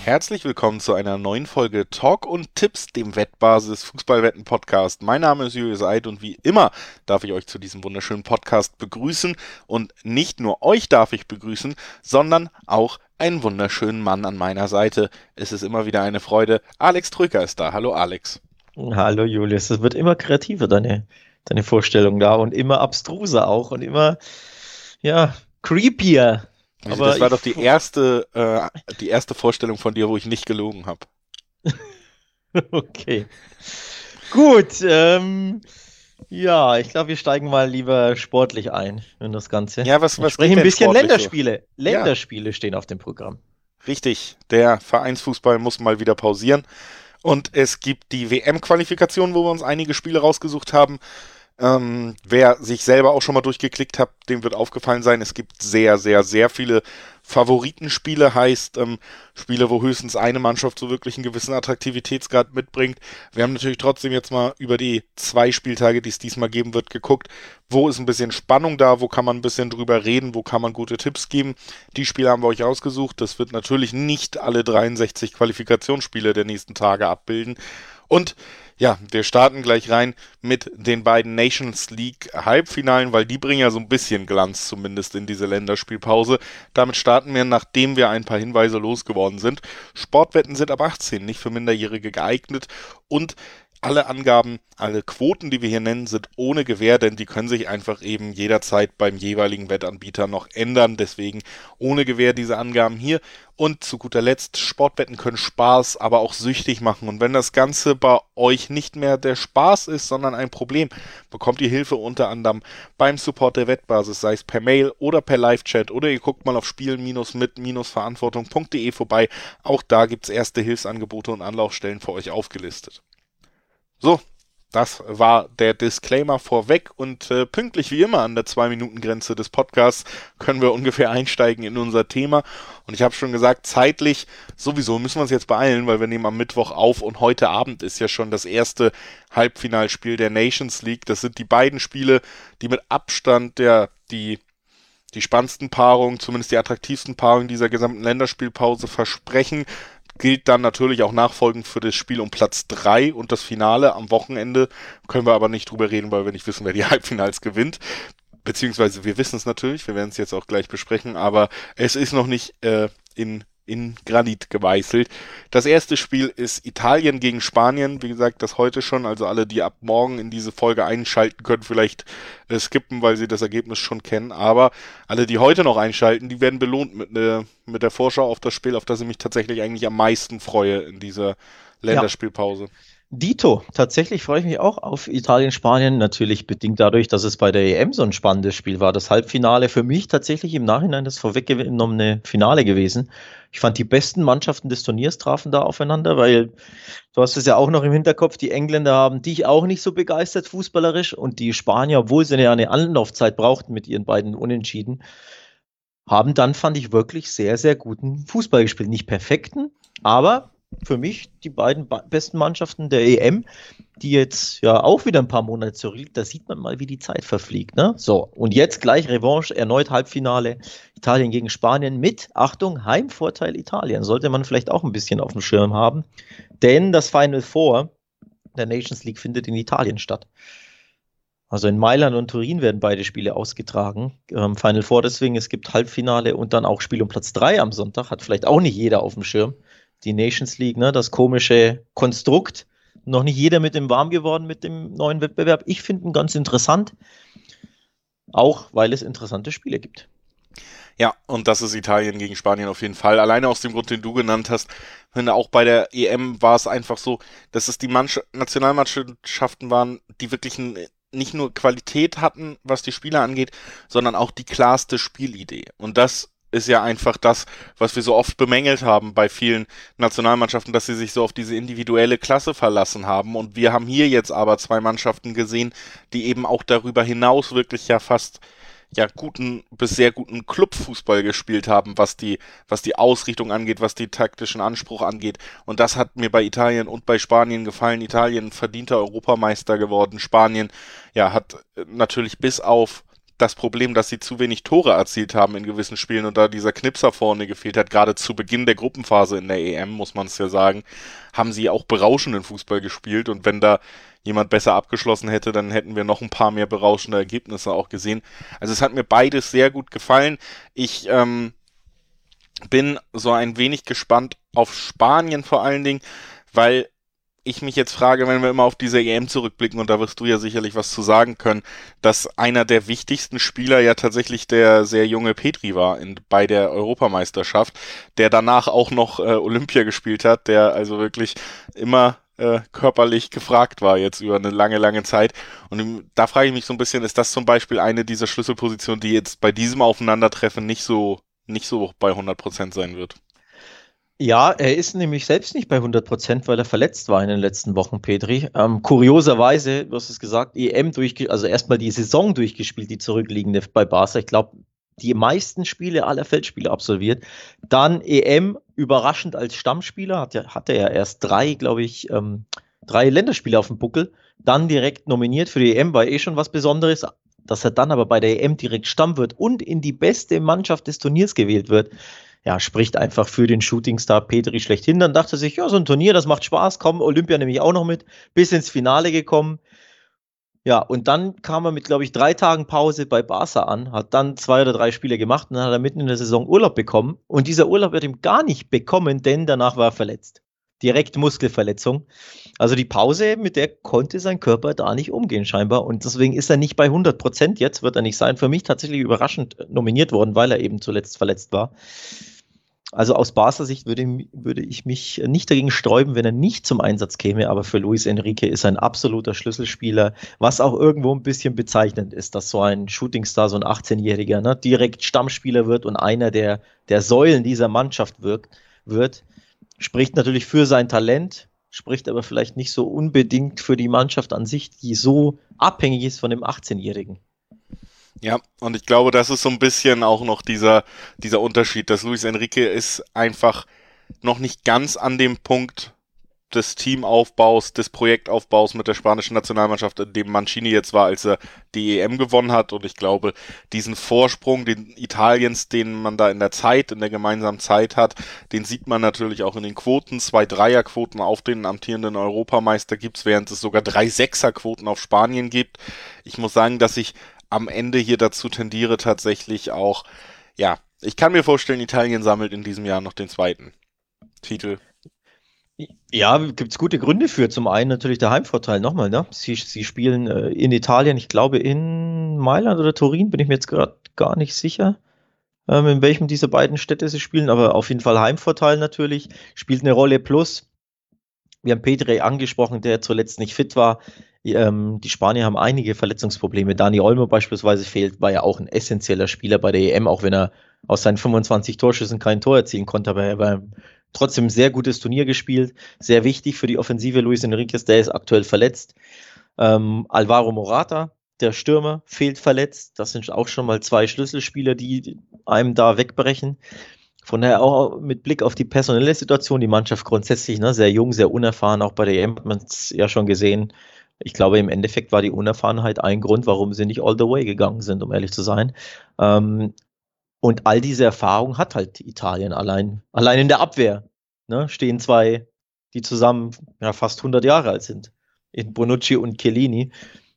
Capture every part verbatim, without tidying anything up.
Herzlich willkommen zu einer neuen Folge Talk und Tipps, dem Wettbasis Fußballwetten Podcast. Mein Name ist Julius Eid und wie immer darf ich euch zu diesem wunderschönen Podcast begrüßen. Und nicht nur euch darf ich begrüßen, sondern auch einen wunderschönen Mann an meiner Seite. Es ist immer wieder eine Freude. Alex Trücker ist da. Hallo Alex. Hallo Julius, es wird immer kreativer, deine, deine Vorstellung da und immer abstruser auch und immer, ja, creepier. Also Aber das war ich, doch die erste, äh, die erste Vorstellung von dir, wo ich nicht gelogen habe. okay. Gut, ähm, ja, ich glaube, wir steigen mal lieber sportlich ein in das Ganze. Ja, was, Und was sprechen geht ein denn bisschen sportlich so? Länderspiele. Ja. Länderspiele stehen auf dem Programm. Richtig, der Vereinsfußball muss mal wieder pausieren. Und es gibt die W M-Qualifikation, wo wir uns einige Spiele rausgesucht haben. Ähm, wer sich selber auch schon mal durchgeklickt hat, dem wird aufgefallen sein, es gibt sehr, sehr, sehr viele Favoritenspiele, heißt ähm, Spiele, wo höchstens eine Mannschaft so wirklich einen gewissen Attraktivitätsgrad mitbringt. Wir haben natürlich trotzdem jetzt mal über die zwei Spieltage, die es diesmal geben wird, geguckt, wo ist ein bisschen Spannung da, wo kann man ein bisschen drüber reden, wo kann man gute Tipps geben. Die Spiele haben wir euch ausgesucht. Das wird natürlich nicht alle dreiundsechzig Qualifikationsspiele der nächsten Tage abbilden. Und ja, wir starten gleich rein mit den beiden Nations League Halbfinalen, weil die bringen ja so ein bisschen Glanz zumindest in diese Länderspielpause. Damit starten wir, nachdem wir ein paar Hinweise losgeworden sind. Sportwetten sind ab achtzehn, nicht für Minderjährige geeignet und alle Angaben, alle Quoten, die wir hier nennen, sind ohne Gewähr, denn die können sich einfach eben jederzeit beim jeweiligen Wettanbieter noch ändern. Deswegen ohne Gewähr diese Angaben hier. Und zu guter Letzt, Sportwetten können Spaß, aber auch süchtig machen. Und wenn das Ganze bei euch nicht mehr der Spaß ist, sondern ein Problem, bekommt ihr Hilfe unter anderem beim Support der Wettbasis, sei es per Mail oder per Live-Chat oder ihr guckt mal auf spielen-mit-verantwortung punkt de vorbei. Auch da gibt es erste Hilfsangebote und Anlaufstellen für euch aufgelistet. So, das war der Disclaimer vorweg und äh, pünktlich wie immer an der zwei-Minuten-Grenze des Podcasts können wir ungefähr einsteigen in unser Thema. Und ich habe schon gesagt, zeitlich sowieso müssen wir uns jetzt beeilen, weil wir nehmen am Mittwoch auf und heute Abend ist ja schon das erste Halbfinalspiel der Nations League. Das sind die beiden Spiele, die mit Abstand der, die, die spannendsten Paarungen, zumindest die attraktivsten Paarungen dieser gesamten Länderspielpause versprechen. Gilt dann natürlich auch nachfolgend für das Spiel um Platz drei und das Finale am Wochenende. Können wir aber nicht drüber reden, weil wir nicht wissen, wer die Halbfinals gewinnt. Beziehungsweise wir wissen es natürlich, wir werden es jetzt auch gleich besprechen, aber es ist noch nicht äh, in, in Granit gemeißelt. Das erste Spiel ist Italien gegen Spanien. Wie gesagt, das heute schon, also alle, die ab morgen in diese Folge einschalten können, vielleicht äh, skippen, weil sie das Ergebnis schon kennen. Aber alle, die heute noch einschalten, die werden belohnt mit, ne, mit der Vorschau auf das Spiel, auf das ich mich tatsächlich eigentlich am meisten freue in dieser Länderspielpause. Dito, tatsächlich freue ich mich auch auf Italien-Spanien, natürlich bedingt dadurch, dass es bei der E M so ein spannendes Spiel war. Das Halbfinale für mich tatsächlich im Nachhinein das vorweggenommene Finale gewesen. Ich fand, die besten Mannschaften des Turniers trafen da aufeinander, weil du hast es ja auch noch im Hinterkopf, die Engländer haben dich auch nicht so begeistert fußballerisch und die Spanier, obwohl sie ja eine Anlaufzeit brauchten mit ihren beiden Unentschieden, haben dann, fand ich, wirklich sehr, sehr guten Fußball gespielt. Nicht perfekten, aber für mich die beiden ba- besten Mannschaften der E M, die jetzt ja auch wieder ein paar Monate zurückliegt, da sieht man mal, wie die Zeit verfliegt. Ne? So, und jetzt gleich Revanche, erneut Halbfinale, Italien gegen Spanien mit, Achtung, Heimvorteil Italien. Sollte man vielleicht auch ein bisschen auf dem Schirm haben, denn das Final Four der Nations League findet in Italien statt. Also in Mailand und Turin werden beide Spiele ausgetragen. Ähm, Final Four deswegen, es gibt Halbfinale und dann auch Spiel um Platz drei am Sonntag, hat vielleicht auch nicht jeder auf dem Schirm. Die Nations League, ne, das komische Konstrukt. Noch nicht jeder mit dem warm geworden mit dem neuen Wettbewerb. Ich finde ihn ganz interessant, auch weil es interessante Spiele gibt. Ja, und das ist Italien gegen Spanien auf jeden Fall. Alleine aus dem Grund, den du genannt hast. Ich finde, auch bei der E M war es einfach so, dass es die Mannschaft, Nationalmannschaften waren, die wirklich ein, nicht nur Qualität hatten, was die Spieler angeht, sondern auch die klarste Spielidee. Und das ist ja einfach das, was wir so oft bemängelt haben bei vielen Nationalmannschaften, dass sie sich so auf diese individuelle Klasse verlassen haben. Und wir haben hier jetzt aber zwei Mannschaften gesehen, die eben auch darüber hinaus wirklich ja fast ja guten bis sehr guten Clubfußball gespielt haben, was die was die Ausrichtung angeht, was die taktischen Anspruch angeht. Und das hat mir bei Italien und bei Spanien gefallen. Italien verdienter Europameister geworden. Spanien ja hat natürlich bis auf das Problem, dass sie zu wenig Tore erzielt haben in gewissen Spielen und da dieser Knipser vorne gefehlt hat, gerade zu Beginn der Gruppenphase in der E M, muss man es ja sagen, haben sie auch berauschenden Fußball gespielt und wenn da jemand besser abgeschlossen hätte, dann hätten wir noch ein paar mehr berauschende Ergebnisse auch gesehen. Also es hat mir beides sehr gut gefallen. Ich ähm, bin so ein wenig gespannt auf Spanien vor allen Dingen, weil ich mich jetzt frage, wenn wir immer auf diese E M zurückblicken, und da wirst du ja sicherlich was zu sagen können, dass einer der wichtigsten Spieler ja tatsächlich der sehr junge Petri war in, bei der Europameisterschaft, der danach auch noch äh, Olympia gespielt hat, der also wirklich immer äh, körperlich gefragt war jetzt über eine lange, lange Zeit. Und im, da frage ich mich so ein bisschen, ist das zum Beispiel eine dieser Schlüsselpositionen, die jetzt bei diesem Aufeinandertreffen nicht so, nicht so bei hundert Prozent sein wird? Ja, er ist nämlich selbst nicht bei hundert Prozent, weil er verletzt war in den letzten Wochen, Petri. Ähm, kurioserweise, du hast es gesagt, E M durchgespielt, also erstmal die Saison durchgespielt, die zurückliegende bei Barca. Ich glaube, die meisten Spiele aller Feldspiele absolviert. Dann E M überraschend als Stammspieler, hat ja, hatte er erst drei, glaube ich, ähm, drei Länderspiele auf dem Buckel. Dann direkt nominiert für die E M, war eh schon was Besonderes. Dass er dann aber bei der E M direkt Stamm wird und in die beste Mannschaft des Turniers gewählt wird, ja, spricht einfach für den Shootingstar Petri schlechthin. Dann dachte er sich, ja, so ein Turnier, das macht Spaß, komm, Olympia nehme ich auch noch mit, bis ins Finale gekommen. Ja, und dann kam er mit, glaube ich, drei Tagen Pause bei Barca an, hat dann zwei oder drei Spiele gemacht und dann hat er mitten in der Saison Urlaub bekommen. Und dieser Urlaub wird ihm gar nicht bekommen, denn danach war er verletzt. Direkt Muskelverletzung. Also die Pause, mit der konnte sein Körper da nicht umgehen scheinbar. Und deswegen ist er nicht bei hundert Prozent jetzt, wird er nicht sein. Für mich tatsächlich überraschend nominiert worden, weil er eben zuletzt verletzt war. Also aus Barca Sicht würde, würde ich mich nicht dagegen sträuben, wenn er nicht zum Einsatz käme, aber für Luis Enrique ist er ein absoluter Schlüsselspieler, was auch irgendwo ein bisschen bezeichnend ist, dass so ein Shootingstar, so ein achtzehnjähriger, ne, direkt Stammspieler wird und einer der, der Säulen dieser Mannschaft wirkt, wird. Spricht natürlich für sein Talent, spricht aber vielleicht nicht so unbedingt für die Mannschaft an sich, die so abhängig ist von dem achtzehnjährigen. Ja, und ich glaube, das ist so ein bisschen auch noch dieser, dieser Unterschied, dass Luis Enrique ist einfach noch nicht ganz an dem Punkt des Teamaufbaus, des Projektaufbaus mit der spanischen Nationalmannschaft, in dem Mancini jetzt war, als er die E M gewonnen hat. Und ich glaube, diesen Vorsprung, den Italiens, den man da in der Zeit, in der gemeinsamen Zeit hat, den sieht man natürlich auch in den Quoten. Zwei Dreierquoten auf den amtierenden Europameister gibt's, während es sogar drei Sechserquoten auf Spanien gibt. Ich muss sagen, dass ich am Ende hier dazu tendiere tatsächlich auch, ja, ich kann mir vorstellen, Italien sammelt in diesem Jahr noch den zweiten Titel. Ja, gibt es gute Gründe für. Zum einen natürlich der Heimvorteil nochmal, ne? Sie, sie spielen äh, in Italien, ich glaube in Mailand oder Turin, bin ich mir jetzt gerade gar nicht sicher, ähm, in welchem dieser beiden Städte sie spielen, aber auf jeden Fall Heimvorteil natürlich, spielt eine Rolle. Plus, wir haben Petri angesprochen, der zuletzt nicht fit war. Ähm, die Spanier haben einige Verletzungsprobleme. Dani Olmo beispielsweise fehlt, war ja auch ein essentieller Spieler bei der E M, auch wenn er aus seinen fünfundzwanzig Torschüssen kein Tor erzielen konnte, aber er war trotzdem ein sehr gutes Turnier gespielt. Sehr wichtig für die Offensive Luis Enriquez, der ist aktuell verletzt. Ähm, Alvaro Morata, der Stürmer, fehlt verletzt. Das sind auch schon mal zwei Schlüsselspieler, die einem da wegbrechen. Von daher auch mit Blick auf die personelle Situation, die Mannschaft grundsätzlich, ne, sehr jung, sehr unerfahren, auch bei der E M hat man es ja schon gesehen. Ich glaube, im Endeffekt war die Unerfahrenheit ein Grund, warum sie nicht all the way gegangen sind, um ehrlich zu sein. Ähm, und all diese Erfahrung hat halt Italien allein, allein in der Abwehr. Ne, stehen zwei, die zusammen ja, fast hundert Jahre alt sind, in Bonucci und Chiellini.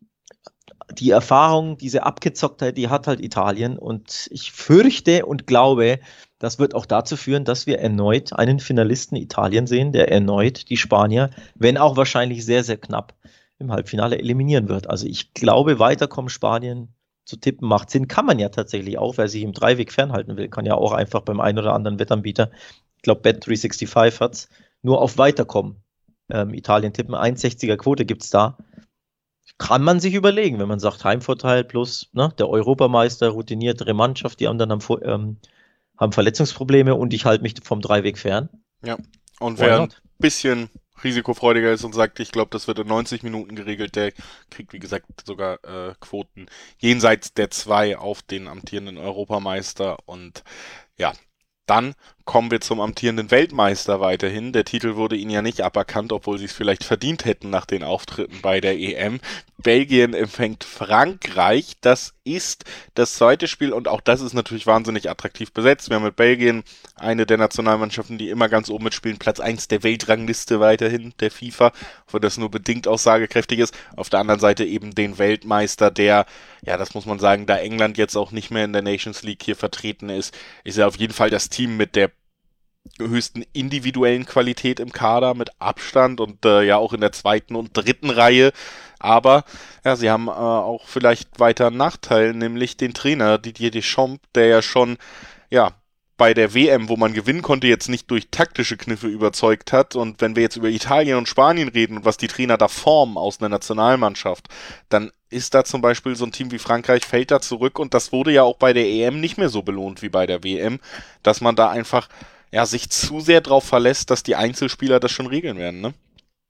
Die Erfahrung, diese Abgezocktheit, die hat halt Italien und ich fürchte und glaube, das wird auch dazu führen, dass wir erneut einen Finalisten Italien sehen, der erneut die Spanier, wenn auch wahrscheinlich sehr, sehr knapp, im Halbfinale eliminieren wird. Also ich glaube, weiterkommen Spanien zu tippen macht Sinn. Kann man ja tatsächlich auch, wer sich im Dreiweg fernhalten will, kann ja auch einfach beim einen oder anderen Wettanbieter, ich glaube Bet dreihundertfünfundsechzig hat's, nur auf Weiterkommen ähm, Italien tippen. eins Komma sechziger Quote gibt's da. Kann man sich überlegen, wenn man sagt, Heimvorteil plus ne, der Europameister, routiniertere Mannschaft, die anderen haben, ähm, haben Verletzungsprobleme und ich halte mich vom Dreiweg fern. Ja, und Why wer not? ein bisschen risikofreudiger ist und sagt, ich glaube, das wird in neunzig Minuten geregelt, der kriegt, wie gesagt, sogar äh, Quoten jenseits der zwei auf den amtierenden Europameister. Und ja, dann kommen wir zum amtierenden Weltmeister weiterhin. Der Titel wurde ihnen ja nicht aberkannt, obwohl sie es vielleicht verdient hätten nach den Auftritten bei der E M. Belgien empfängt Frankreich. Das ist das zweite Spiel und auch das ist natürlich wahnsinnig attraktiv besetzt. Wir haben mit Belgien eine der Nationalmannschaften, die immer ganz oben mitspielen. Platz eins der Weltrangliste weiterhin, der FIFA, wo das nur bedingt aussagekräftig ist. Auf der anderen Seite eben den Weltmeister, der, ja, das muss man sagen, da England jetzt auch nicht mehr in der Nations League hier vertreten ist, ist ja auf jeden Fall das Team mit der höchsten individuellen Qualität im Kader mit Abstand und äh, ja auch in der zweiten und dritten Reihe. Aber ja, sie haben äh, auch vielleicht weiter einen Nachteil, nämlich den Trainer Didier Deschamps, der ja schon ja bei der W M, wo man gewinnen konnte, jetzt nicht durch taktische Kniffe überzeugt hat. Und wenn wir jetzt über Italien und Spanien reden und was die Trainer da formen aus einer Nationalmannschaft, dann ist da zum Beispiel so ein Team wie Frankreich, fällt da zurück. Und das wurde ja auch bei der E M nicht mehr so belohnt wie bei der W M, dass man da einfach ja sich zu sehr drauf verlässt, dass die Einzelspieler das schon regeln werden, ne?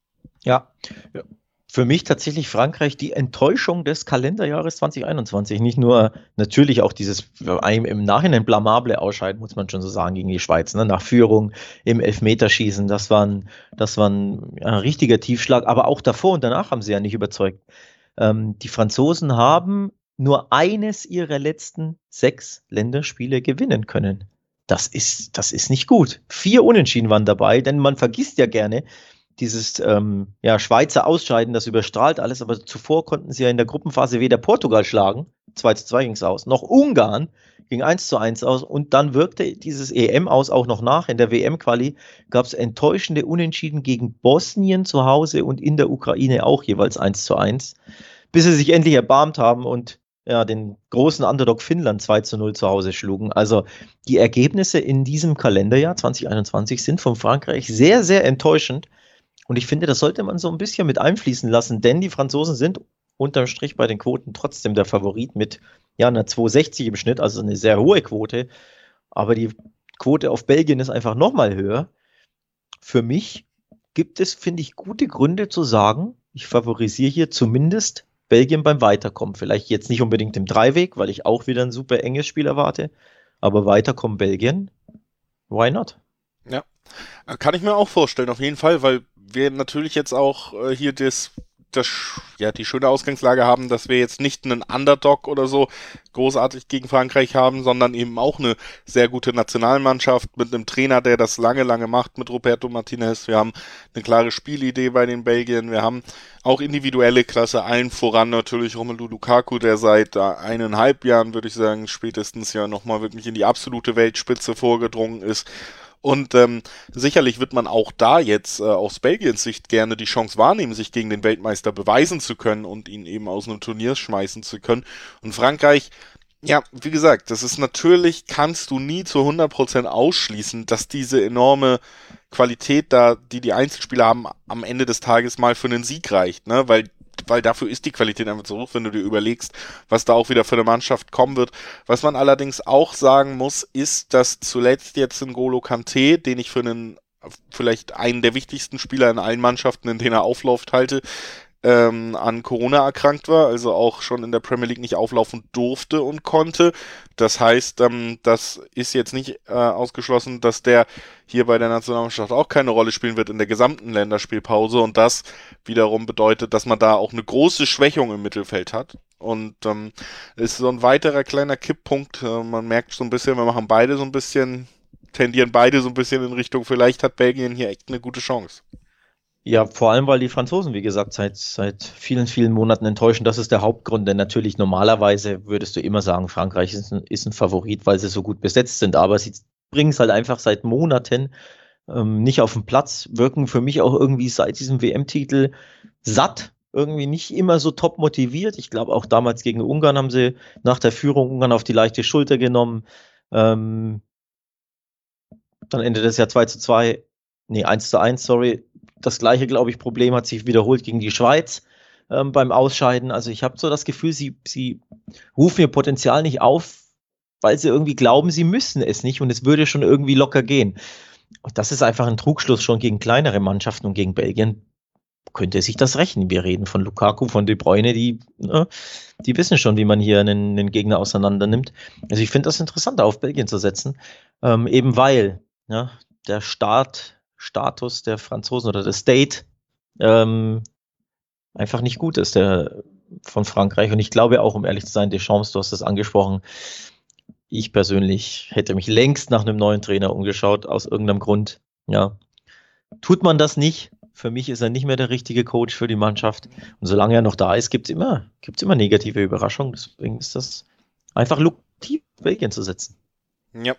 Ja, ja. Für mich tatsächlich Frankreich die Enttäuschung des Kalenderjahres zwanzig einundzwanzig. Nicht nur natürlich auch dieses im Nachhinein blamable Ausscheiden, muss man schon so sagen, gegen die Schweiz, ne? Nach Führung im Elfmeterschießen. Das war ein, das war ein, ein richtiger Tiefschlag. Aber auch davor und danach haben sie ja nicht überzeugt. Ähm, die Franzosen haben nur eines ihrer letzten sechs Länderspiele gewinnen können. Das ist, das ist nicht gut. Vier Unentschieden waren dabei, denn man vergisst ja gerne, dieses ähm, ja, Schweizer Ausscheiden, das überstrahlt alles, aber zuvor konnten sie ja in der Gruppenphase weder Portugal schlagen, zwei zu zwei ging es aus, noch Ungarn ging eins zu eins aus und dann wirkte dieses E M aus auch noch nach. In der W M-Quali gab es enttäuschende Unentschieden gegen Bosnien zu Hause und in der Ukraine auch jeweils eins zu eins, bis sie sich endlich erbarmt haben und ja, den großen Underdog Finnland zwei zu null zu Hause schlugen. Also die Ergebnisse in diesem Kalenderjahr zwanzig einundzwanzig sind von Frankreich sehr, sehr enttäuschend. Und ich finde, das sollte man so ein bisschen mit einfließen lassen, denn die Franzosen sind unterm Strich bei den Quoten trotzdem der Favorit mit ja, einer zwei sechzig im Schnitt, also eine sehr hohe Quote. Aber die Quote auf Belgien ist einfach nochmal höher. Für mich gibt es, finde ich, gute Gründe zu sagen, ich favorisiere hier zumindest Belgien beim Weiterkommen. Vielleicht jetzt nicht unbedingt im Dreiweg, weil ich auch wieder ein super enges Spiel erwarte, aber Weiterkommen Belgien, why not? Ja, kann ich mir auch vorstellen, auf jeden Fall, weil wir natürlich jetzt auch äh, hier das, das, ja, die schöne Ausgangslage haben, dass wir jetzt nicht einen Underdog oder so großartig gegen Frankreich haben, sondern eben auch eine sehr gute Nationalmannschaft mit einem Trainer, der das lange, lange macht mit Roberto Martinez. Wir haben eine klare Spielidee bei den Belgiern. Wir haben auch individuelle Klasse, allen voran natürlich Romelu Lukaku, der seit äh, eineinhalb Jahren, würde ich sagen, spätestens ja nochmal wirklich in die absolute Weltspitze vorgedrungen ist. Und ähm, sicherlich wird man auch da jetzt äh, aus Belgiens Sicht gerne die Chance wahrnehmen, sich gegen den Weltmeister beweisen zu können und ihn eben aus einem Turnier schmeißen zu können. Und Frankreich, ja, wie gesagt, das ist natürlich, kannst du nie zu hundert Prozent ausschließen, dass diese enorme Qualität da, die die Einzelspieler haben, am Ende des Tages mal für einen Sieg reicht, ne, weil weil dafür ist die Qualität einfach so hoch, wenn du dir überlegst, was da auch wieder für eine Mannschaft kommen wird. Was man allerdings auch sagen muss, ist, dass zuletzt jetzt N'Golo Kanté, den ich für einen, vielleicht einen der wichtigsten Spieler in allen Mannschaften, in denen er aufläuft, halte, ähm, an Corona erkrankt war, also auch schon in der Premier League nicht auflaufen durfte und konnte. Das heißt, ähm, das ist jetzt nicht äh, ausgeschlossen, dass der hier bei der Nationalmannschaft auch keine Rolle spielen wird in der gesamten Länderspielpause und das wiederum bedeutet, dass man da auch eine große Schwächung im Mittelfeld hat und ähm, ist so ein weiterer kleiner Kipppunkt. Äh, man merkt so ein bisschen, wir machen beide so ein bisschen, tendieren beide so ein bisschen in Richtung, vielleicht hat Belgien hier echt eine gute Chance. Ja, vor allem, weil die Franzosen, wie gesagt, seit, seit vielen, vielen Monaten enttäuschen. Das ist der Hauptgrund, denn natürlich normalerweise würdest du immer sagen, Frankreich ist ein, ist ein Favorit, weil sie so gut besetzt sind. Aber sie bringen es halt einfach seit Monaten ähm, nicht auf den Platz, wirken für mich auch irgendwie seit diesem W M-Titel satt, irgendwie nicht immer so top motiviert. Ich glaube, auch damals gegen Ungarn haben sie nach der Führung Ungarn auf die leichte Schulter genommen. Ähm, dann endet das ja zwei zu zwei, nee, eins zu eins, sorry. Das gleiche, glaube ich, Problem hat sich wiederholt gegen die Schweiz ähm, beim Ausscheiden. Also ich habe so das Gefühl, sie, sie rufen ihr Potenzial nicht auf, weil sie irgendwie glauben, sie müssen es nicht und es würde schon irgendwie locker gehen. Und das ist einfach ein Trugschluss schon gegen kleinere Mannschaften und gegen Belgien könnte sich das rechnen. Wir reden von Lukaku, von De Bruyne, die, ne, die wissen schon, wie man hier einen, einen Gegner auseinander nimmt. Also ich finde das interessant, auf Belgien zu setzen, ähm, eben weil ja, der Staat, Status der Franzosen oder des State ähm, einfach nicht gut ist, der von Frankreich. Und ich glaube auch, um ehrlich zu sein, Deschamps, du hast das angesprochen, ich persönlich hätte mich längst nach einem neuen Trainer umgeschaut, aus irgendeinem Grund. Ja, tut man das nicht, für mich ist er nicht mehr der richtige Coach für die Mannschaft. Und solange er noch da ist, gibt es immer, gibt's immer negative Überraschungen. Deswegen ist das einfach lukrativ, Belgien zu setzen. Ja,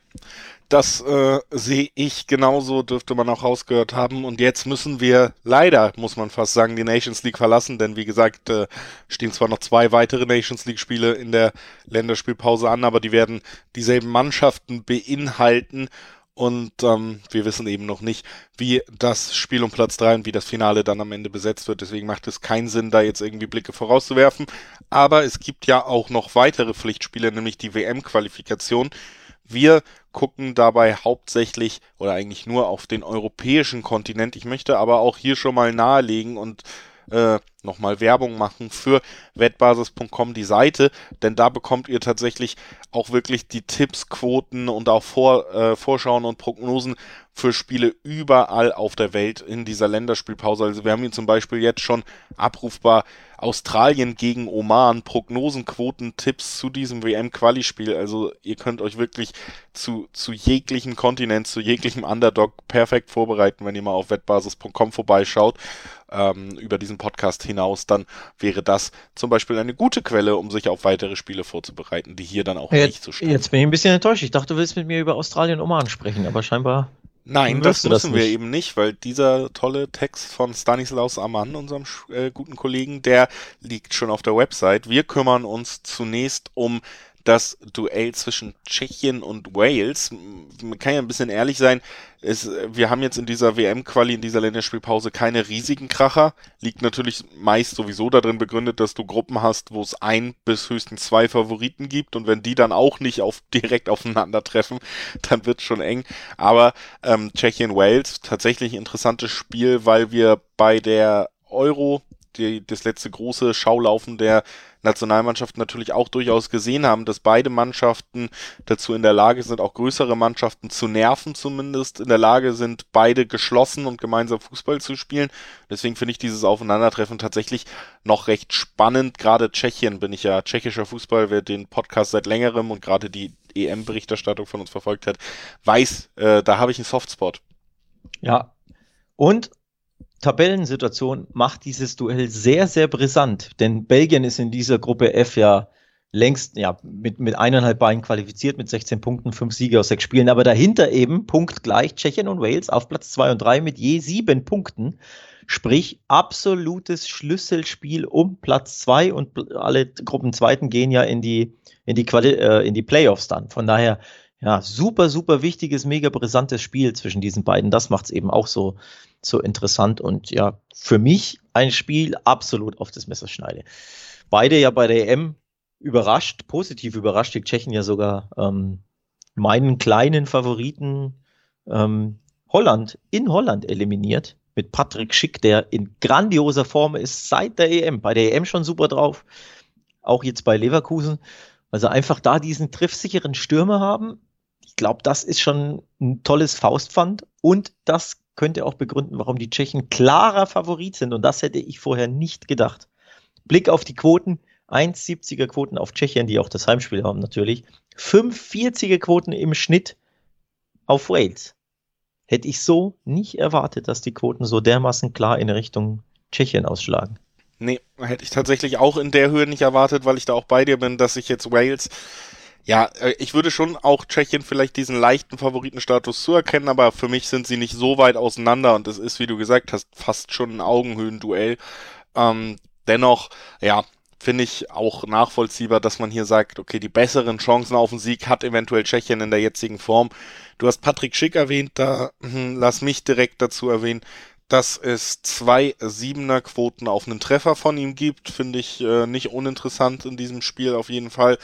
das äh, sehe ich genauso, dürfte man auch rausgehört haben. Und jetzt müssen wir leider, muss man fast sagen, die Nations League verlassen, denn wie gesagt, äh, stehen zwar noch zwei weitere Nations League Spiele in der Länderspielpause an, aber die werden dieselben Mannschaften beinhalten. Und ähm, wir wissen eben noch nicht, wie das Spiel um Platz drei und wie das Finale dann am Ende besetzt wird. Deswegen macht es keinen Sinn, da jetzt irgendwie Blicke vorauszuwerfen. Aber es gibt ja auch noch weitere Pflichtspiele, nämlich die W M-Qualifikation. Wir gucken dabei hauptsächlich oder eigentlich nur auf den europäischen Kontinent. Ich möchte aber auch hier schon mal nahelegen und äh, nochmal Werbung machen für wettbasis punkt com, die Seite, denn da bekommt ihr tatsächlich auch wirklich die Tipps, Quoten und auch Vor, äh, Vorschauen und Prognosen für Spiele überall auf der Welt in dieser Länderspielpause. Also wir haben hier zum Beispiel jetzt schon abrufbar Australien gegen Oman, Prognosen, Quoten, Tipps zu diesem W M-Quali-Spiel. Also ihr könnt euch wirklich zu, zu jeglichen Kontinent, zu jeglichem Underdog perfekt vorbereiten, wenn ihr mal auf wettbasis punkt com vorbeischaut. Ähm, über diesen Podcast hinaus, dann wäre das zum Beispiel eine gute Quelle, um sich auf weitere Spiele vorzubereiten, die hier dann auch Jetzt, nicht so stehen. jetzt bin ich ein bisschen enttäuscht. Ich dachte, du willst mit mir über Australien Oman sprechen, aber scheinbar Nein, das wirst du das müssen wir nicht. eben nicht, weil dieser tolle Text von Stanislaus Amann, unserem äh, guten Kollegen, der liegt schon auf der Website. Wir kümmern uns zunächst um das Duell zwischen Tschechien und Wales. Man kann ja ein bisschen ehrlich sein, es, wir haben jetzt in dieser W M-Quali, in dieser Länderspielpause keine riesigen Kracher. Liegt natürlich meist sowieso darin begründet, dass du Gruppen hast, wo es ein bis höchstens zwei Favoriten gibt und wenn die dann auch nicht auf, direkt aufeinandertreffen, dann wird es schon eng. Aber ähm, Tschechien-Wales, tatsächlich ein interessantes Spiel, weil wir bei der Euro, die, das letzte große Schaulaufen der Nationalmannschaft natürlich auch durchaus gesehen haben, dass beide Mannschaften dazu in der Lage sind, auch größere Mannschaften zu nerven zumindest, in der Lage sind, beide geschlossen und gemeinsam Fußball zu spielen. Deswegen finde ich dieses Aufeinandertreffen tatsächlich noch recht spannend. Gerade Tschechien, bin ich ja tschechischer Fußball, wer den Podcast seit längerem und gerade die E M-Berichterstattung von uns verfolgt hat, weiß, äh, da habe ich einen Softspot. Ja, und Tabellensituation macht dieses Duell sehr, sehr brisant, denn Belgien ist in dieser Gruppe F ja längst ja, mit, mit eineinhalb Beinen qualifiziert, mit sechzehn Punkten, fünf Siege aus sechs Spielen, aber dahinter eben punktgleich Tschechien und Wales auf Platz zwei und drei mit je sieben Punkten, sprich absolutes Schlüsselspiel um Platz zwei und alle Gruppenzweiten gehen ja in die, in die, Quali äh, in die Playoffs dann, von daher ja, super, super wichtiges, mega brisantes Spiel zwischen diesen beiden, das macht es eben auch so so interessant und ja, für mich ein Spiel absolut auf das Messerschneide. Beide ja bei der E M überrascht, positiv überrascht, die Tschechen ja sogar ähm, meinen kleinen Favoriten ähm, Holland, in Holland eliminiert, mit Patrick Schick, der in grandioser Form ist seit der E M, bei der E M schon super drauf, auch jetzt bei Leverkusen, also einfach da diesen treffsicheren Stürmer haben, ich glaube, das ist schon ein tolles Faustpfand und das könnte auch begründen, warum die Tschechen klarer Favorit sind. Und das hätte ich vorher nicht gedacht. Blick auf die Quoten. eins Komma siebziger Quoten auf Tschechien, die auch das Heimspiel haben natürlich. fünf Komma vierziger Quoten im Schnitt auf Wales. Hätte ich so nicht erwartet, dass die Quoten so dermaßen klar in Richtung Tschechien ausschlagen. Nee, hätte ich tatsächlich auch in der Höhe nicht erwartet, weil ich da auch bei dir bin, dass ich jetzt Wales... Ja, ich würde schon auch Tschechien vielleicht diesen leichten Favoritenstatus zuerkennen, aber für mich sind sie nicht so weit auseinander und es ist, wie du gesagt hast, fast schon ein Augenhöhenduell. Ähm, dennoch, ja, finde ich auch nachvollziehbar, dass man hier sagt, okay, die besseren Chancen auf den Sieg hat eventuell Tschechien in der jetzigen Form. Du hast Patrick Schick erwähnt, da hm, lass mich direkt dazu erwähnen, dass es zwei Siebener-Quoten auf einen Treffer von ihm gibt, finde ich äh, nicht uninteressant in diesem Spiel auf jeden Fall.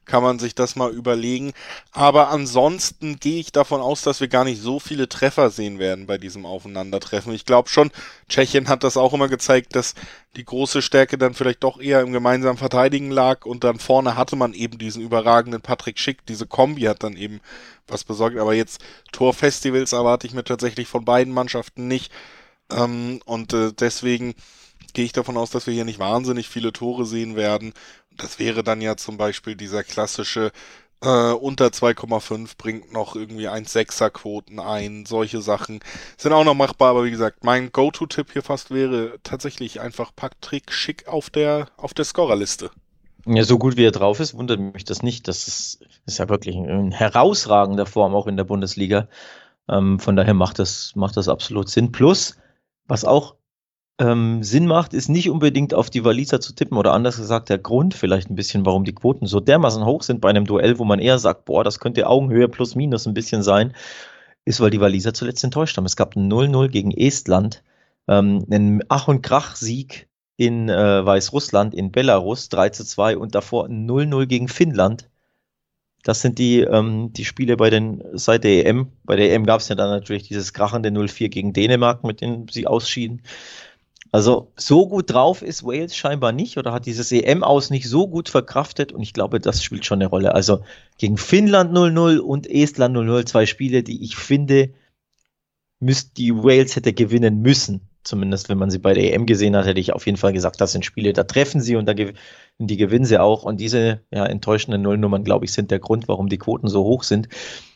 kann man sich das mal überlegen. Aber ansonsten gehe ich davon aus, dass wir gar nicht so viele Treffer sehen werden bei diesem Aufeinandertreffen. Ich glaube schon, Tschechien hat das auch immer gezeigt, dass die große Stärke dann vielleicht doch eher im gemeinsamen Verteidigen lag und dann vorne hatte man eben diesen überragenden Patrick Schick. Diese Kombi hat dann eben was besorgt. Aber jetzt Torfestivals erwarte ich mir tatsächlich von beiden Mannschaften nicht. Ähm, und äh, deswegen gehe ich davon aus, dass wir hier nicht wahnsinnig viele Tore sehen werden. Das wäre dann ja zum Beispiel dieser klassische äh, unter zwei Komma fünf bringt noch irgendwie eins Komma sechser Quoten ein. Solche Sachen sind auch noch machbar, aber wie gesagt, mein Go-To-Tipp hier fast wäre tatsächlich einfach Patrick Schick auf der, auf der Scorerliste. Ja, so gut wie er drauf ist, wundert mich das nicht. Das ist, ist ja wirklich in herausragender Form auch in der Bundesliga. Ähm, von daher macht das, macht das absolut Sinn. Plus, was auch ähm, Sinn macht, ist nicht unbedingt auf die Waliser zu tippen oder anders gesagt, der Grund vielleicht ein bisschen, warum die Quoten so dermaßen hoch sind bei einem Duell, wo man eher sagt, boah, das könnte Augenhöhe plus minus ein bisschen sein, ist, weil die Waliser zuletzt enttäuscht haben. Es gab ein null null gegen Estland, ähm, einen Ach- und Krach-Sieg in äh, Weißrussland, in Belarus, drei zu zwei und davor ein null null gegen Finnland. Das sind die, ähm, die Spiele bei den, seit der E M. Bei der E M gab es ja dann natürlich dieses krachende null vier gegen Dänemark, mit dem sie ausschieden. Also so gut drauf ist Wales scheinbar nicht oder hat dieses E M-Aus nicht so gut verkraftet und ich glaube, das spielt schon eine Rolle. Also gegen Finnland null null und Estland null null, zwei Spiele, die ich finde, müsst, die Wales hätte gewinnen müssen. Zumindest wenn man sie bei der E M gesehen hat, hätte ich auf jeden Fall gesagt, das sind Spiele, da treffen sie und da gew- die gewinnen sie auch. Und diese ja, enttäuschenden Nullnummern, glaube ich, sind der Grund, warum die Quoten so hoch sind.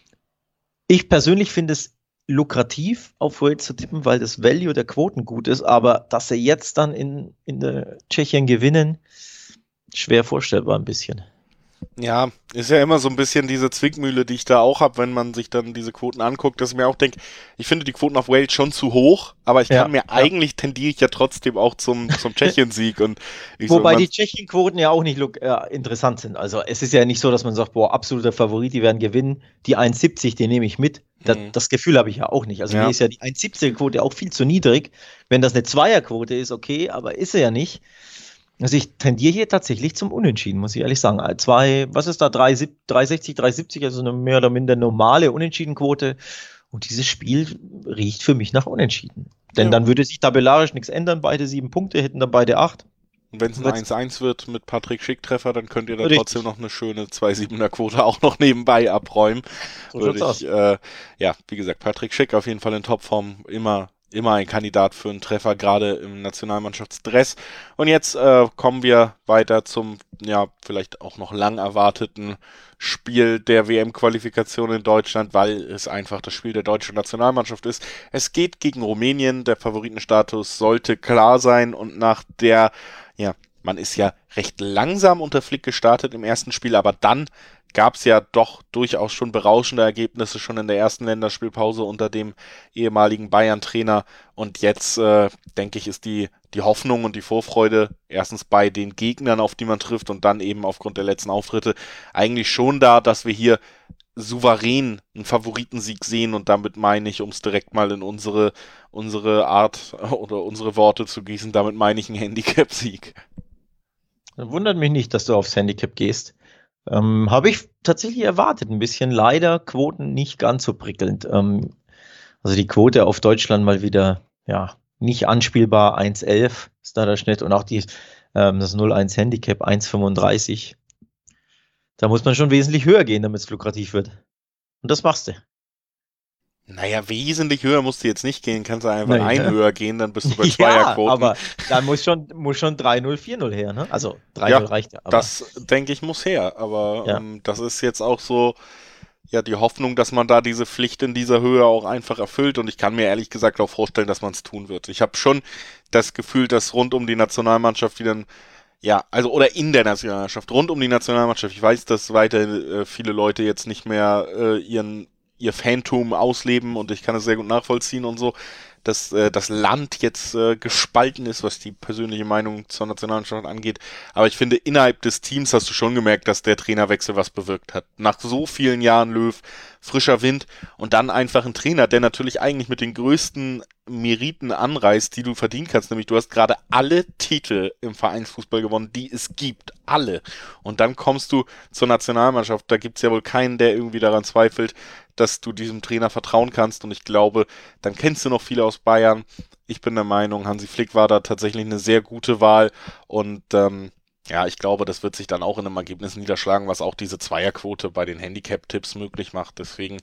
Ich persönlich finde es lukrativ, auf Wales zu tippen, weil das Value der Quoten gut ist, aber dass sie jetzt dann in, in der Tschechien gewinnen, schwer vorstellbar ein bisschen. Ja, ist ja immer so ein bisschen diese Zwickmühle, die ich da auch habe, wenn man sich dann diese Quoten anguckt, dass ich mir auch denke, ich finde die Quoten auf Wales schon zu hoch, aber ich kann Ja, mir ja. eigentlich tendiere ich ja trotzdem auch zum, zum Tschechien-Sieg und ich so, Wobei man, die Tschechien-Quoten ja auch nicht luk- äh, interessant sind. Also es ist ja nicht so, dass man sagt, boah, absoluter Favorit, die werden gewinnen. Die eins Komma siebzig, die nehme ich mit. Das, hm, das Gefühl habe ich ja auch nicht. Also ja, mir ist ja die eins Komma siebzig-Quote auch viel zu niedrig. Wenn das eine Zweierquote ist, okay, aber ist sie ja nicht. Also ich tendiere hier tatsächlich zum Unentschieden, muss ich ehrlich sagen. Äh, Zwei, was ist da, drei Komma sechzig, drei Komma siebzig, also eine mehr oder minder normale Unentschiedenquote. Und dieses Spiel riecht für mich nach Unentschieden. Denn ja. dann würde sich tabellarisch nichts ändern. Beide sieben Punkte, hätten dann beide acht. Und wenn es ein Wird's- eins eins wird mit Patrick Schick-Treffer, dann könnt ihr da Richtig. trotzdem noch eine schöne zwei Komma siebener Quote auch noch nebenbei abräumen. So Würde schaut's ich, aus. äh, ja, wie gesagt, Patrick Schick auf jeden Fall in Topform, immer, immer ein Kandidat für einen Treffer, gerade im Nationalmannschaftsdress. Und jetzt äh, kommen wir weiter zum, ja, vielleicht auch noch lang erwarteten Spiel der W M-Qualifikation in Deutschland, weil es einfach das Spiel der deutschen Nationalmannschaft ist. Es geht gegen Rumänien, der Favoritenstatus sollte klar sein und nach der, ja, man ist ja recht langsam unter Flick gestartet im ersten Spiel, aber dann gab es ja doch durchaus schon berauschende Ergebnisse schon in der ersten Länderspielpause unter dem ehemaligen Bayern-Trainer. Und jetzt, äh, denke ich, ist die, die Hoffnung und die Vorfreude erstens bei den Gegnern, auf die man trifft und dann eben aufgrund der letzten Auftritte eigentlich schon da, dass wir hier souverän einen Favoritensieg sehen und damit meine ich, um es direkt mal in unsere, unsere Art oder unsere Worte zu gießen, damit meine ich einen Handicap-Sieg. Wundert mich nicht, dass du aufs Handicap gehst. Ähm, habe ich tatsächlich erwartet, ein bisschen. Leider Quoten nicht ganz so prickelnd. Ähm, also die Quote auf Deutschland mal wieder, ja, nicht anspielbar. eins Komma elf ist da der Schnitt und auch die, ähm, das null eins Handicap eins Komma fünfunddreißig. Da muss man schon wesentlich höher gehen, damit es lukrativ wird. Und das machst du. Naja, wesentlich höher musst du jetzt nicht gehen, kannst du einfach Naja. ein höher gehen, dann bist du bei Ja, Zweierquoten. aber da muss schon, muss schon drei null, vier null her, ne? Also drei null Ja, reicht ja. Aber das denke ich muss her, aber Ja. ähm, das ist jetzt auch so, ja, die Hoffnung, dass man da diese Pflicht in dieser Höhe auch einfach erfüllt und ich kann mir ehrlich gesagt auch vorstellen, dass man es tun wird. Ich habe schon das Gefühl, dass rund um die Nationalmannschaft wieder, ja, also oder in der Nationalmannschaft, rund um die Nationalmannschaft, ich weiß, dass weiter äh, viele Leute jetzt nicht mehr äh, ihren ihr Phantom ausleben und ich kann es sehr gut nachvollziehen und so, dass äh, das Land jetzt äh, gespalten ist, was die persönliche Meinung zur Nationalmannschaft angeht. Aber ich finde, innerhalb des Teams hast du schon gemerkt, dass der Trainerwechsel was bewirkt hat. Nach so vielen Jahren Löw, frischer Wind und dann einfach ein Trainer, der natürlich eigentlich mit den größten Meriten anreißt, die du verdienen kannst. Nämlich du hast gerade alle Titel im Vereinsfußball gewonnen, die es gibt. Alle. Und dann kommst du zur Nationalmannschaft. Da gibt es ja wohl keinen, der irgendwie daran zweifelt, dass du diesem Trainer vertrauen kannst. Und ich glaube, dann kennst du noch viele aus Bayern. Ich bin der Meinung, Hansi Flick war da tatsächlich eine sehr gute Wahl. Und ähm, ja, ich glaube, das wird sich dann auch in einem Ergebnis niederschlagen, was auch diese Zweierquote bei den Handicap-Tipps möglich macht. Deswegen,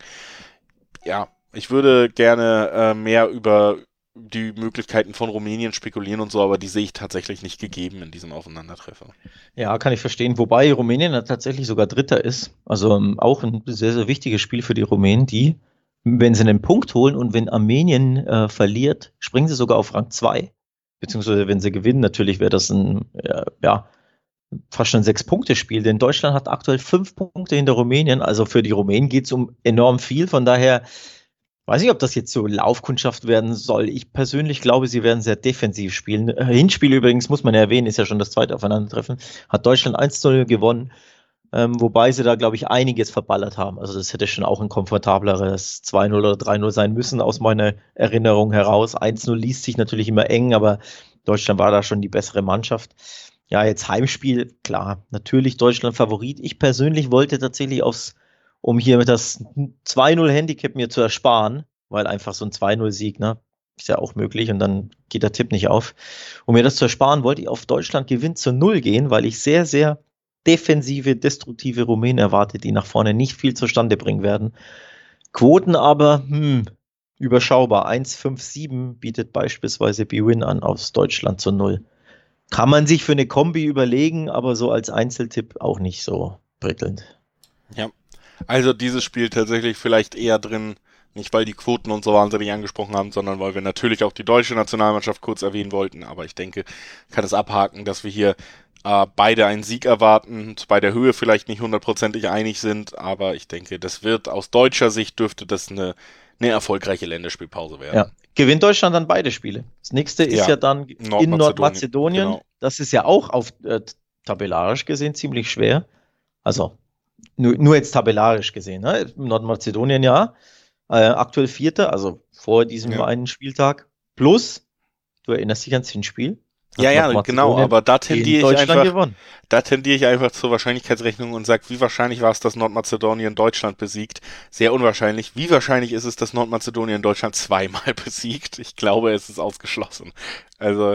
ja, ich würde gerne äh, mehr über die Möglichkeiten von Rumänien spekulieren und so, aber die sehe ich tatsächlich nicht gegeben in diesem Aufeinandertreffer. Ja, kann ich verstehen. Wobei Rumänien ja tatsächlich sogar Dritter ist. Also ähm, auch ein sehr, sehr wichtiges Spiel für die Rumänen, die, wenn sie einen Punkt holen und wenn Armenien äh, verliert, springen sie sogar auf Rang zwei. Beziehungsweise wenn sie gewinnen, natürlich wäre das ein, äh, ja, fast schon ein Sechs-Punkte-Spiel. Denn Deutschland hat aktuell fünf Punkte hinter Rumänien. Also für die Rumänen geht es um enorm viel. Von daher weiß nicht, ob das jetzt so Laufkundschaft werden soll. Ich persönlich glaube, sie werden sehr defensiv spielen. Hinspiel übrigens, muss man ja erwähnen, ist ja schon das zweite Aufeinandertreffen. Hat Deutschland eins zu null gewonnen, ähm, wobei sie da, glaube ich, einiges verballert haben. Also das hätte schon auch ein komfortableres zwei null oder drei null sein müssen, aus meiner Erinnerung heraus. eins null liest sich natürlich immer eng, aber Deutschland war da schon die bessere Mannschaft. Ja, jetzt Heimspiel, klar, natürlich Deutschland Favorit. Ich persönlich wollte tatsächlich aufs um hier mit das zwei null Handicap mir zu ersparen, weil einfach so ein zwei null Sieg, ne, ist ja auch möglich und dann geht der Tipp nicht auf. Um mir das zu ersparen, wollte ich auf Deutschland gewinnt zu null gehen, weil ich sehr, sehr defensive, destruktive Rumänen erwarte, die nach vorne nicht viel zustande bringen werden. Quoten aber, hm, überschaubar. eins Komma fünf sieben bietet beispielsweise B-Win an aus Deutschland zu null. Kann man sich für eine Kombi überlegen, aber so als Einzeltipp auch nicht so prickelnd. Ja. Also dieses Spiel tatsächlich vielleicht eher drin, nicht weil die Quoten und so wahnsinnig angesprochen haben, sondern weil wir natürlich auch die deutsche Nationalmannschaft kurz erwähnen wollten. Aber ich denke, kann es abhaken, dass wir hier äh, beide einen Sieg erwarten und bei der Höhe vielleicht nicht hundertprozentig einig sind. Aber ich denke, das wird aus deutscher Sicht dürfte das eine, eine erfolgreiche Länderspielpause werden. Ja. Gewinnt Deutschland dann beide Spiele. Das nächste ist ja, ja dann Nordmazedonien. in Nordmazedonien. Genau. Das ist ja auch auf äh, tabellarisch gesehen ziemlich schwer. Also Nur, nur jetzt tabellarisch gesehen, ne? Nordmazedonien ja, äh, aktuell Vierter, also vor diesem ja. einen Spieltag. Plus, du erinnerst dich ans Hinspiel? Ja, ja, genau, aber da tendiere ich einfach, da tendiere ich einfach zur Wahrscheinlichkeitsrechnung und sage, wie wahrscheinlich war es, dass Nordmazedonien Deutschland besiegt? Sehr unwahrscheinlich. Wie wahrscheinlich ist es, dass Nordmazedonien Deutschland zweimal besiegt? Ich glaube, es ist ausgeschlossen. Also,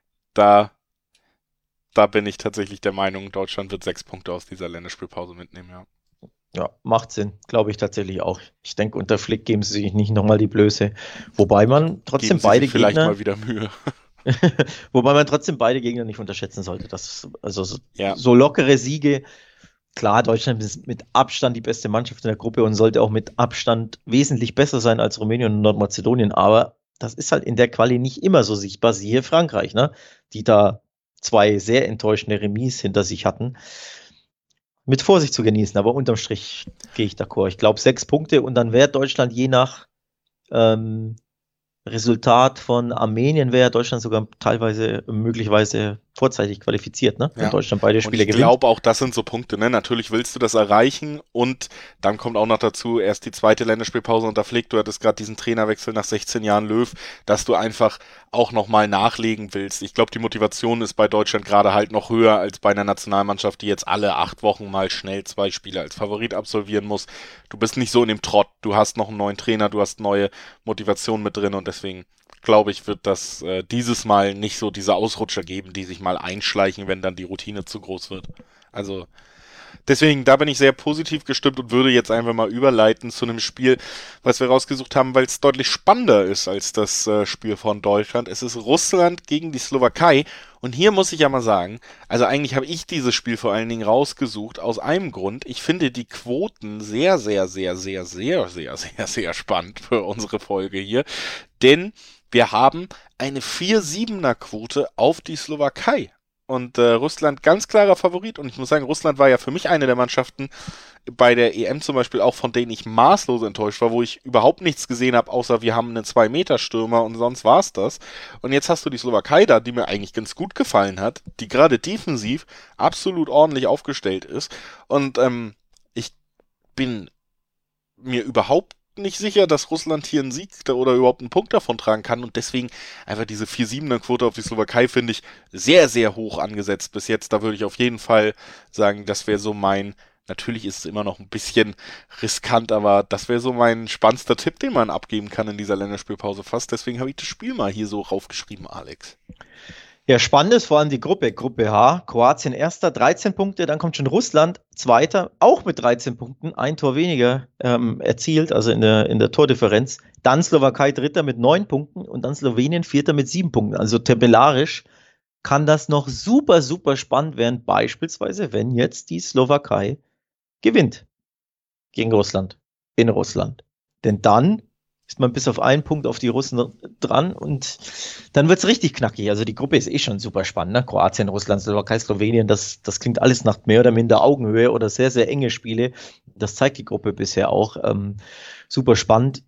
da, da bin ich tatsächlich der Meinung, Deutschland wird sechs Punkte aus dieser Länderspielpause mitnehmen, ja. Ja, macht Sinn, glaube ich tatsächlich auch. Ich denke, unter Flick geben sie sich nicht nochmal die Blöße. Wobei man trotzdem geben sie beide sich vielleicht Gegner... mal wieder Mühe. Wobei man trotzdem beide Gegner nicht unterschätzen sollte. Das, also so, ja. so lockere Siege. Klar, Deutschland ist mit Abstand die beste Mannschaft in der Gruppe und sollte auch mit Abstand wesentlich besser sein als Rumänien und Nordmazedonien. Aber das ist halt in der Quali nicht immer so sichtbar. Siehe Frankreich, ne? Die da zwei sehr enttäuschende Remis hinter sich hatten. Mit Vorsicht zu genießen, aber unterm Strich gehe ich d'accord. Ich glaube, sechs Punkte und dann wäre Deutschland je nach ähm, Resultat von Armenien wäre Deutschland sogar teilweise möglicherweise vorzeitig qualifiziert, ne? Wenn ja. Deutschland beide Spiele gewinnt. Ich glaube auch, das sind so Punkte, ne? Natürlich willst du das erreichen und dann kommt auch noch dazu erst die zweite Länderspielpause unter Flick. Du hattest gerade diesen Trainerwechsel nach sechzehn Jahren Löw, dass du einfach auch nochmal nachlegen willst. Ich glaube, die Motivation ist bei Deutschland gerade halt noch höher als bei einer Nationalmannschaft, die jetzt alle acht Wochen mal schnell zwei Spiele als Favorit absolvieren muss. Du bist nicht so in dem Trott. Du hast noch einen neuen Trainer, du hast neue Motivation mit drin und deswegen glaube ich, wird das äh, dieses Mal nicht so diese Ausrutscher geben, die sich mal einschleichen, wenn dann die Routine zu groß wird. Also deswegen, da bin ich sehr positiv gestimmt und würde jetzt einfach mal überleiten zu einem Spiel, was wir rausgesucht haben, weil es deutlich spannender ist als das äh, Spiel von Deutschland. Es ist Russland gegen die Slowakei und hier muss ich ja mal sagen, also eigentlich habe ich dieses Spiel vor allen Dingen rausgesucht aus einem Grund. Ich finde die Quoten sehr, sehr, sehr, sehr, sehr, sehr, sehr, sehr spannend für unsere Folge hier, denn wir haben eine vier Komma siebener Quote auf die Slowakei. und äh, Russland ganz klarer Favorit. Und ich muss sagen, Russland war ja für mich eine der Mannschaften bei der E M zum Beispiel auch, von denen ich maßlos enttäuscht war, wo ich überhaupt nichts gesehen habe, außer wir haben einen zwei Meter Stürmer und sonst war's das. Und jetzt hast du die Slowakei da, die mir eigentlich ganz gut gefallen hat, die gerade defensiv absolut ordentlich aufgestellt ist. Und ähm, ich bin mir überhaupt nicht sicher, dass Russland hier einen Sieg oder überhaupt einen Punkt davon tragen kann, und deswegen einfach diese vier Siebener Quote auf die Slowakei finde ich sehr, sehr hoch angesetzt bis jetzt. Da würde ich auf jeden Fall sagen, das wäre so mein, natürlich ist es immer noch ein bisschen riskant, aber das wäre so mein spannendster Tipp, den man abgeben kann in dieser Länderspielpause fast. Deswegen habe ich das Spiel mal hier so raufgeschrieben, Alex. Ja, spannend ist vor allem die Gruppe, Gruppe H. Kroatien erster, dreizehn Punkte, dann kommt schon Russland, zweiter, auch mit dreizehn Punkten, ein Tor weniger ähm, erzielt, also in der, in der Tordifferenz. Dann Slowakei dritter mit neun Punkten und dann Slowenien vierter mit sieben Punkten. Also tabellarisch kann das noch super, super spannend werden, beispielsweise wenn jetzt die Slowakei gewinnt gegen Russland, in Russland. Denn dann ist man bis auf einen Punkt auf die Russen dran und dann wird es richtig knackig. Also die Gruppe ist eh schon super spannend. Ne? Kroatien, Russland, Slowakei, Slowenien, das, das klingt alles nach mehr oder minder Augenhöhe oder sehr, sehr enge Spiele. Das zeigt die Gruppe bisher auch. Ähm, super spannend.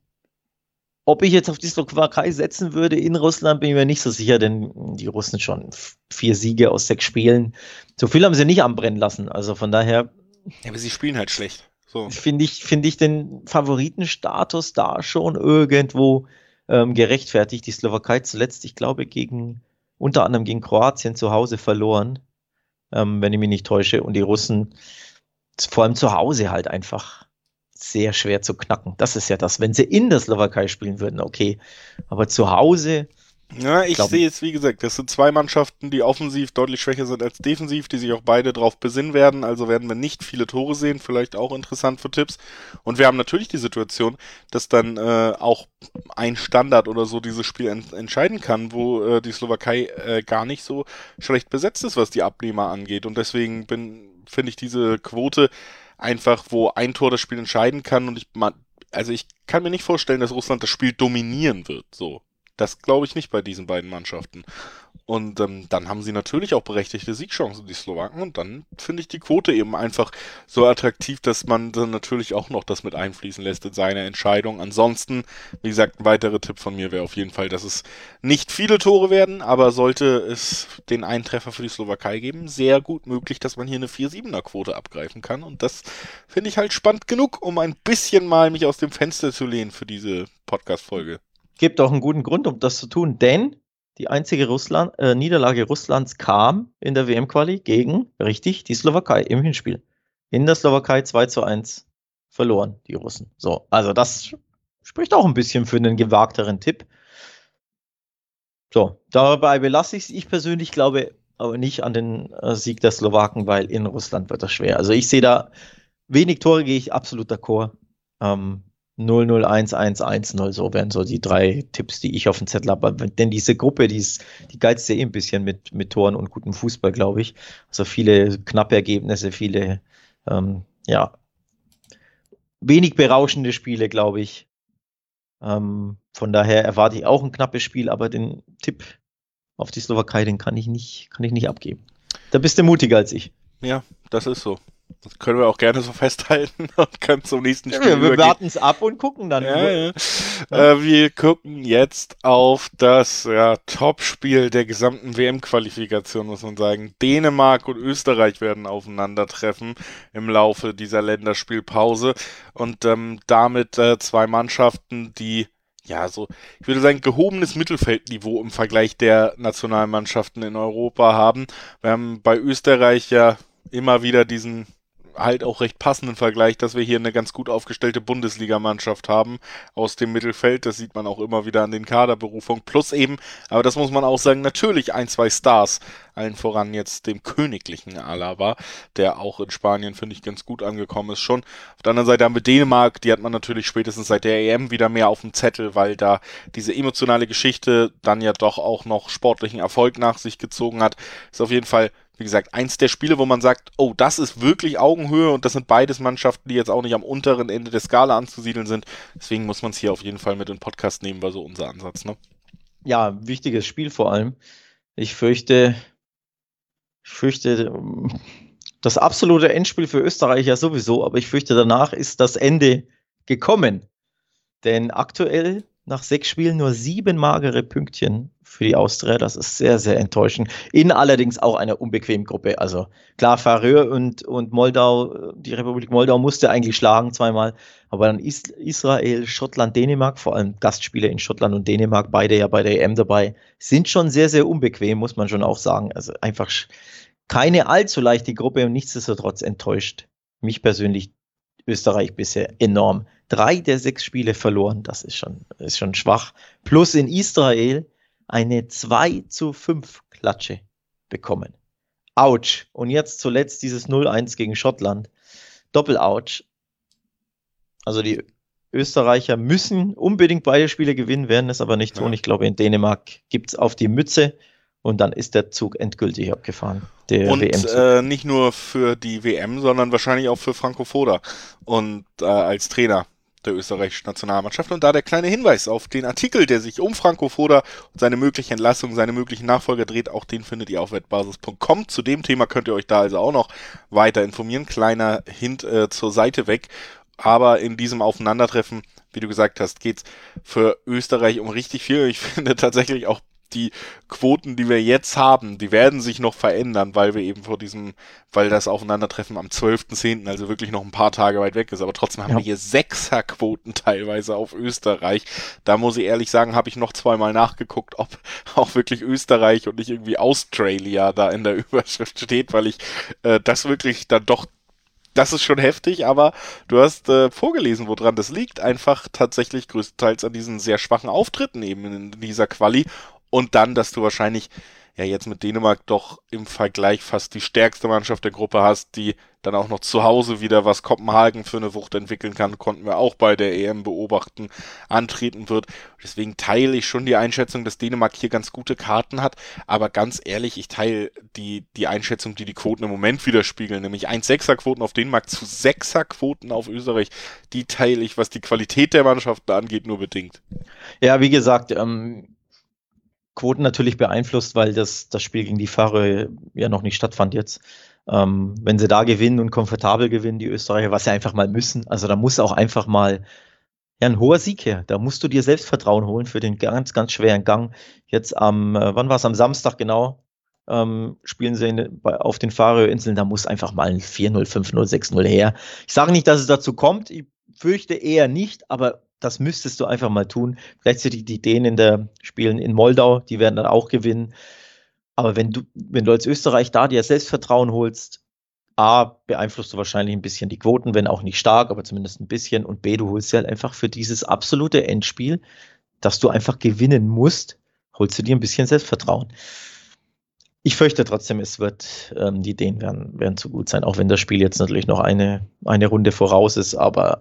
Ob ich jetzt auf die Slowakei setzen würde in Russland, bin ich mir nicht so sicher, denn die Russen schon vier Siege aus sechs Spielen. So viel haben sie nicht anbrennen lassen. Also von daher. Ja, aber sie spielen halt schlecht. So. Finde ich, finde ich den Favoritenstatus da schon irgendwo ähm, gerechtfertigt. Die Slowakei zuletzt, ich glaube, gegen unter anderem gegen Kroatien zu Hause verloren, ähm, wenn ich mich nicht täusche. Und die Russen vor allem zu Hause halt einfach sehr schwer zu knacken. Das ist ja das. Wenn sie in der Slowakei spielen würden, okay. Aber zu Hause. Ja, ich sehe jetzt, wie gesagt, das sind zwei Mannschaften, die offensiv deutlich schwächer sind als defensiv, die sich auch beide drauf besinnen werden. Also werden wir nicht viele Tore sehen, vielleicht auch interessant für Tipps. Und wir haben natürlich die Situation, dass dann äh, auch ein Standard oder so dieses Spiel ent entscheiden kann, wo äh, die Slowakei äh, gar nicht so schlecht besetzt ist, was die Abnehmer angeht. Und deswegen bin, finde ich diese Quote einfach, wo ein Tor das Spiel entscheiden kann. Und ich, also ich kann mir nicht vorstellen, dass Russland das Spiel dominieren wird, so. Das glaube ich nicht bei diesen beiden Mannschaften. Und ähm, dann haben sie natürlich auch berechtigte Siegchancen, die Slowaken. Und dann finde ich die Quote eben einfach so attraktiv, dass man dann natürlich auch noch das mit einfließen lässt in seine Entscheidung. Ansonsten, wie gesagt, ein weiterer Tipp von mir wäre auf jeden Fall, dass es nicht viele Tore werden, aber sollte es den einen Treffer für die Slowakei geben, sehr gut möglich, dass man hier eine vier Siebener Quote abgreifen kann. Und das finde ich halt spannend genug, um ein bisschen mal mich aus dem Fenster zu lehnen für diese Podcast-Folge. Gibt auch einen guten Grund, um das zu tun, denn die einzige Russland, äh, Niederlage Russlands kam in der W M-Quali gegen, richtig, die Slowakei im Hinspiel. In der Slowakei zwei zu eins verloren, die Russen. So, also das spricht auch ein bisschen für einen gewagteren Tipp. So, dabei belasse ich es. Ich persönlich glaube aber nicht an den äh, Sieg der Slowaken, weil in Russland wird das schwer. Also ich sehe da wenig Tore, gehe ich absolut d'accord. Ähm, null null eins eins eins null, so wären so die drei Tipps, die ich auf dem Zettel habe. Denn diese Gruppe, die, ist, die geizt ja eh ein bisschen mit, mit Toren und gutem Fußball, glaube ich. Also viele knappe Ergebnisse, viele, ähm, ja, wenig berauschende Spiele, glaube ich. Ähm, von daher erwarte ich auch ein knappes Spiel, aber den Tipp auf die Slowakei, den kann ich nicht, kann ich nicht abgeben. Da bist du mutiger als ich. Ja, das ist so. Das können wir auch gerne so festhalten und können zum nächsten Spiel ja, Wir warten es ab und gucken dann. Ja, ja. Ja. Äh, wir gucken jetzt auf das ja, Top-Spiel der gesamten W M-Qualifikation, muss man sagen. Dänemark und Österreich werden aufeinandertreffen im Laufe dieser Länderspielpause. Und ähm, damit äh, zwei Mannschaften, die ja, so, ich würde sagen, gehobenes Mittelfeldniveau im Vergleich der Nationalmannschaften in Europa haben. Wir haben bei Österreich ja immer wieder diesen halt auch recht passenden Vergleich, dass wir hier eine ganz gut aufgestellte Bundesligamannschaft haben aus dem Mittelfeld. Das sieht man auch immer wieder an den Kaderberufungen. Plus eben, aber das muss man auch sagen, natürlich ein, zwei Stars. Allen voran jetzt dem königlichen Alaba, der auch in Spanien, finde ich, ganz gut angekommen ist schon. Auf der anderen Seite haben wir Dänemark, die hat man natürlich spätestens seit der E M wieder mehr auf dem Zettel, weil da diese emotionale Geschichte dann ja doch auch noch sportlichen Erfolg nach sich gezogen hat. Ist auf jeden Fall, wie gesagt, eins der Spiele, wo man sagt, oh, das ist wirklich Augenhöhe, und das sind beides Mannschaften, die jetzt auch nicht am unteren Ende der Skala anzusiedeln sind. Deswegen muss man es hier auf jeden Fall mit in den Podcast nehmen, war so unser Ansatz, ne? Ja, wichtiges Spiel vor allem. Ich fürchte, Ich fürchte, das absolute Endspiel für Österreich ja sowieso, aber ich fürchte, danach ist das Ende gekommen. Denn aktuell nach sechs Spielen nur sieben magere Pünktchen für die Austria. Das ist sehr, sehr enttäuschend. In allerdings auch einer unbequemen Gruppe. Also klar, Färöer und, und Moldau, die Republik Moldau musste eigentlich schlagen zweimal. Aber dann Is- Israel, Schottland, Dänemark, vor allem Gastspiele in Schottland und Dänemark, beide ja bei der E M dabei, sind schon sehr, sehr unbequem, muss man schon auch sagen. Also einfach keine allzu leichte Gruppe und nichtsdestotrotz enttäuscht mich persönlich Österreich bisher enorm. Drei der sechs Spiele verloren, das ist schon, ist schon schwach. Plus in Israel eine zwei zu fünf Klatsche bekommen. Autsch. Und jetzt zuletzt dieses null eins gegen Schottland. Doppel-Autsch. Also die Österreicher müssen unbedingt beide Spiele gewinnen, werden es aber nicht tun. Ja. Ich glaube, in Dänemark gibt es auf die Mütze. Und dann ist der Zug endgültig abgefahren. Der und äh, nicht nur für die W M, sondern wahrscheinlich auch für Franco Foda und äh, als Trainer der österreichischen Nationalmannschaft. Und da der kleine Hinweis auf den Artikel, der sich um Franco Foda und seine mögliche Entlassung, seine möglichen Nachfolger dreht, auch den findet ihr auf wettbasis punkt com. Zu dem Thema könnt ihr euch da also auch noch weiter informieren. Kleiner Hint äh, zur Seite weg. Aber in diesem Aufeinandertreffen, wie du gesagt hast, geht's für Österreich um richtig viel. Ich finde tatsächlich auch die Quoten, die wir jetzt haben, die werden sich noch verändern, weil wir eben vor diesem, weil das Aufeinandertreffen am zwölften zehnten, also wirklich noch ein paar Tage weit weg ist, aber trotzdem haben ja. wir hier Sechserquoten teilweise auf Österreich. Da muss ich ehrlich sagen, habe ich noch zweimal nachgeguckt, ob auch wirklich Österreich und nicht irgendwie Australia da in der Überschrift steht, weil ich äh, das wirklich dann doch Das ist schon heftig, aber du hast äh, vorgelesen, woran das liegt. Einfach tatsächlich größtenteils an diesen sehr schwachen Auftritten eben in dieser Quali. Und dann, dass du wahrscheinlich ja jetzt mit Dänemark doch im Vergleich fast die stärkste Mannschaft der Gruppe hast, die dann auch noch zu Hause wieder, was Kopenhagen für eine Wucht entwickeln kann, konnten wir auch bei der E M beobachten, antreten wird. Deswegen teile ich schon die Einschätzung, dass Dänemark hier ganz gute Karten hat, aber ganz ehrlich, ich teile die, die Einschätzung, die die Quoten im Moment widerspiegeln, nämlich eins Komma sechser Quoten auf Dänemark zu sechser Quoten auf Österreich, die teile ich, was die Qualität der Mannschaften angeht, nur bedingt. Ja, wie gesagt, ähm, Quoten natürlich beeinflusst, weil das, das Spiel gegen die Färöer ja noch nicht stattfand jetzt. Ähm, wenn sie da gewinnen und komfortabel gewinnen, die Österreicher, was sie einfach mal müssen, also da muss auch einfach mal ja, ein hoher Sieg her. Da musst du dir Selbstvertrauen holen für den ganz, ganz schweren Gang. Jetzt am, äh, wann war es, am Samstag genau, ähm, spielen sie in, bei, auf den Färöerinseln, da muss einfach mal ein vier null, fünf null, sechs null her. Ich sage nicht, dass es dazu kommt, ich fürchte eher nicht, aber das müsstest du einfach mal tun. Gleichzeitig die Dänen in der spielen in Moldau, die werden dann auch gewinnen. Aber wenn du, wenn du als Österreich da dir Selbstvertrauen holst, A, beeinflusst du wahrscheinlich ein bisschen die Quoten, wenn auch nicht stark, aber zumindest ein bisschen. Und B, du holst dir halt einfach für dieses absolute Endspiel, dass du einfach gewinnen musst, holst du dir ein bisschen Selbstvertrauen. Ich fürchte trotzdem, es wird, ähm, die Dänen werden, werden zu gut sein, auch wenn das Spiel jetzt natürlich noch eine, eine Runde voraus ist, aber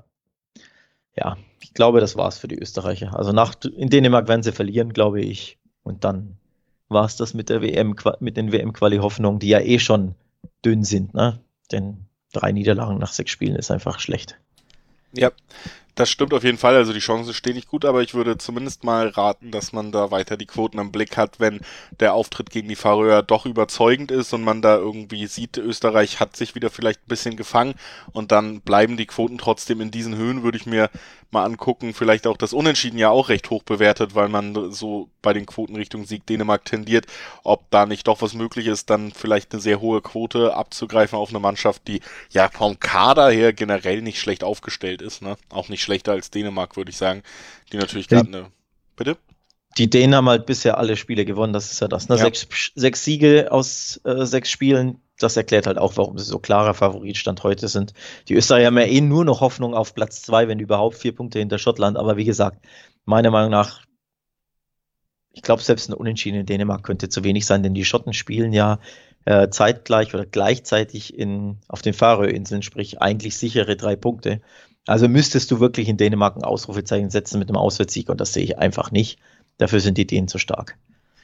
ja, ich glaube, das war's für die Österreicher. Also nach, in Dänemark werden sie verlieren, glaube ich. Und dann war es das mit der W M, mit den W M-Quali-Hoffnungen, die ja eh schon dünn sind, ne? Denn drei Niederlagen nach sechs Spielen ist einfach schlecht. Ja, das stimmt auf jeden Fall. Also die Chancen stehen nicht gut, aber ich würde zumindest mal raten, dass man da weiter die Quoten im Blick hat, wenn der Auftritt gegen die Färöer doch überzeugend ist und man da irgendwie sieht, Österreich hat sich wieder vielleicht ein bisschen gefangen und dann bleiben die Quoten trotzdem in diesen Höhen, würde ich mir mal angucken. Vielleicht auch das Unentschieden ja auch recht hoch bewertet, weil man so bei den Quoten Richtung Sieg Dänemark tendiert, ob da nicht doch was möglich ist, dann vielleicht eine sehr hohe Quote abzugreifen auf eine Mannschaft, die ja vom Kader her generell nicht schlecht aufgestellt ist, ne? Auch nicht schlechter als Dänemark, würde ich sagen, die natürlich gerade eine... Bitte? Die Dänen haben halt bisher alle Spiele gewonnen, das ist ja das. Ne? Ja. Sechs, sechs Siege aus äh, sechs Spielen, das erklärt halt auch, warum sie so klarer Favoritstand heute sind. Die Österreicher haben ja eh nur noch Hoffnung auf Platz zwei, wenn überhaupt vier Punkte hinter Schottland. Aber wie gesagt, meiner Meinung nach, ich glaube, selbst ein Unentschieden in Dänemark könnte zu wenig sein, denn die Schotten spielen ja äh, zeitgleich oder gleichzeitig in, auf den Färöerinseln, sprich eigentlich sichere drei Punkte. Also müsstest du wirklich in Dänemark ein Ausrufezeichen setzen mit einem Auswärtssieg und das sehe ich einfach nicht. Dafür sind die Dänen zu stark.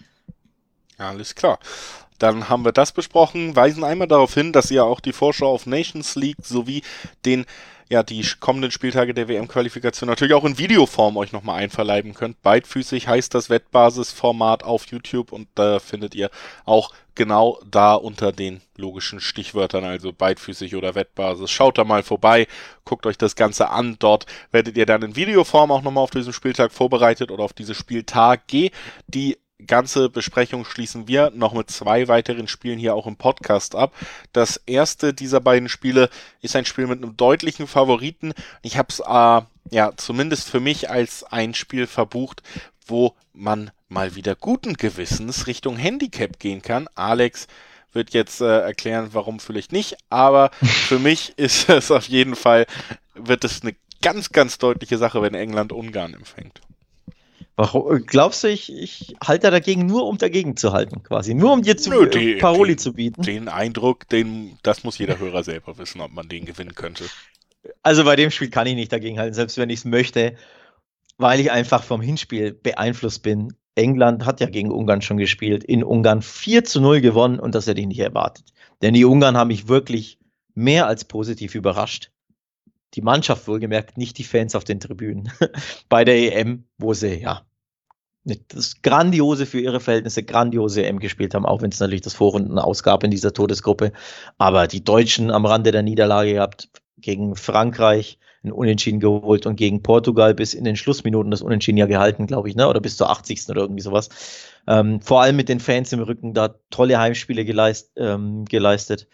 Alles klar. Dann haben wir das besprochen, weisen einmal darauf hin, dass ihr auch die Vorschau auf Nations League sowie den ja die kommenden Spieltage der W M-Qualifikation natürlich auch in Videoform euch nochmal einverleiben könnt. Beidfüßig heißt das Wettbasisformat auf YouTube und da findet ihr auch genau da unter den logischen Stichwörtern, also beidfüßig oder Wettbasis. Schaut da mal vorbei, guckt euch das Ganze an. Dort werdet ihr dann in Videoform auch nochmal auf diesen Spieltag vorbereitet oder auf diese Spieltage. Die ganze Besprechung schließen wir noch mit zwei weiteren Spielen hier auch im Podcast ab. Das erste dieser beiden Spiele ist ein Spiel mit einem deutlichen Favoriten. Ich habe es äh, ja zumindest für mich als ein Spiel verbucht, wo man mal wieder guten Gewissens Richtung Handicap gehen kann. Alex wird jetzt äh, erklären, warum vielleicht nicht, aber für mich ist es auf jeden Fall, wird es eine ganz, ganz deutliche Sache, wenn England Ungarn empfängt. Warum, glaubst du, ich, ich halte dagegen nur, um dagegen zu halten, quasi? Nur um dir zu, Nö, die, Paroli den, zu bieten? Den Eindruck, den, das muss jeder Hörer selber wissen, ob man den gewinnen könnte. Also bei dem Spiel kann ich nicht dagegen halten, selbst wenn ich es möchte, weil ich einfach vom Hinspiel beeinflusst bin. England hat ja gegen Ungarn schon gespielt, in Ungarn vier zu null gewonnen und das hätte ich nicht erwartet. Denn die Ungarn haben mich wirklich mehr als positiv überrascht. Die Mannschaft wohlgemerkt, nicht die Fans auf den Tribünen. Bei der E M, wo sie ja das grandiose für ihre Verhältnisse, grandiose E M gespielt haben, auch wenn es natürlich das Vorrunden ausgab in dieser Todesgruppe. Aber die Deutschen am Rande der Niederlage gehabt, gegen Frankreich ein Unentschieden geholt und gegen Portugal bis in den Schlussminuten das Unentschieden ja gehalten, glaube ich, ne? Oder bis zur achtzigsten oder irgendwie sowas. Ähm, vor allem mit den Fans im Rücken, da tolle Heimspiele geleist, ähm, geleistet.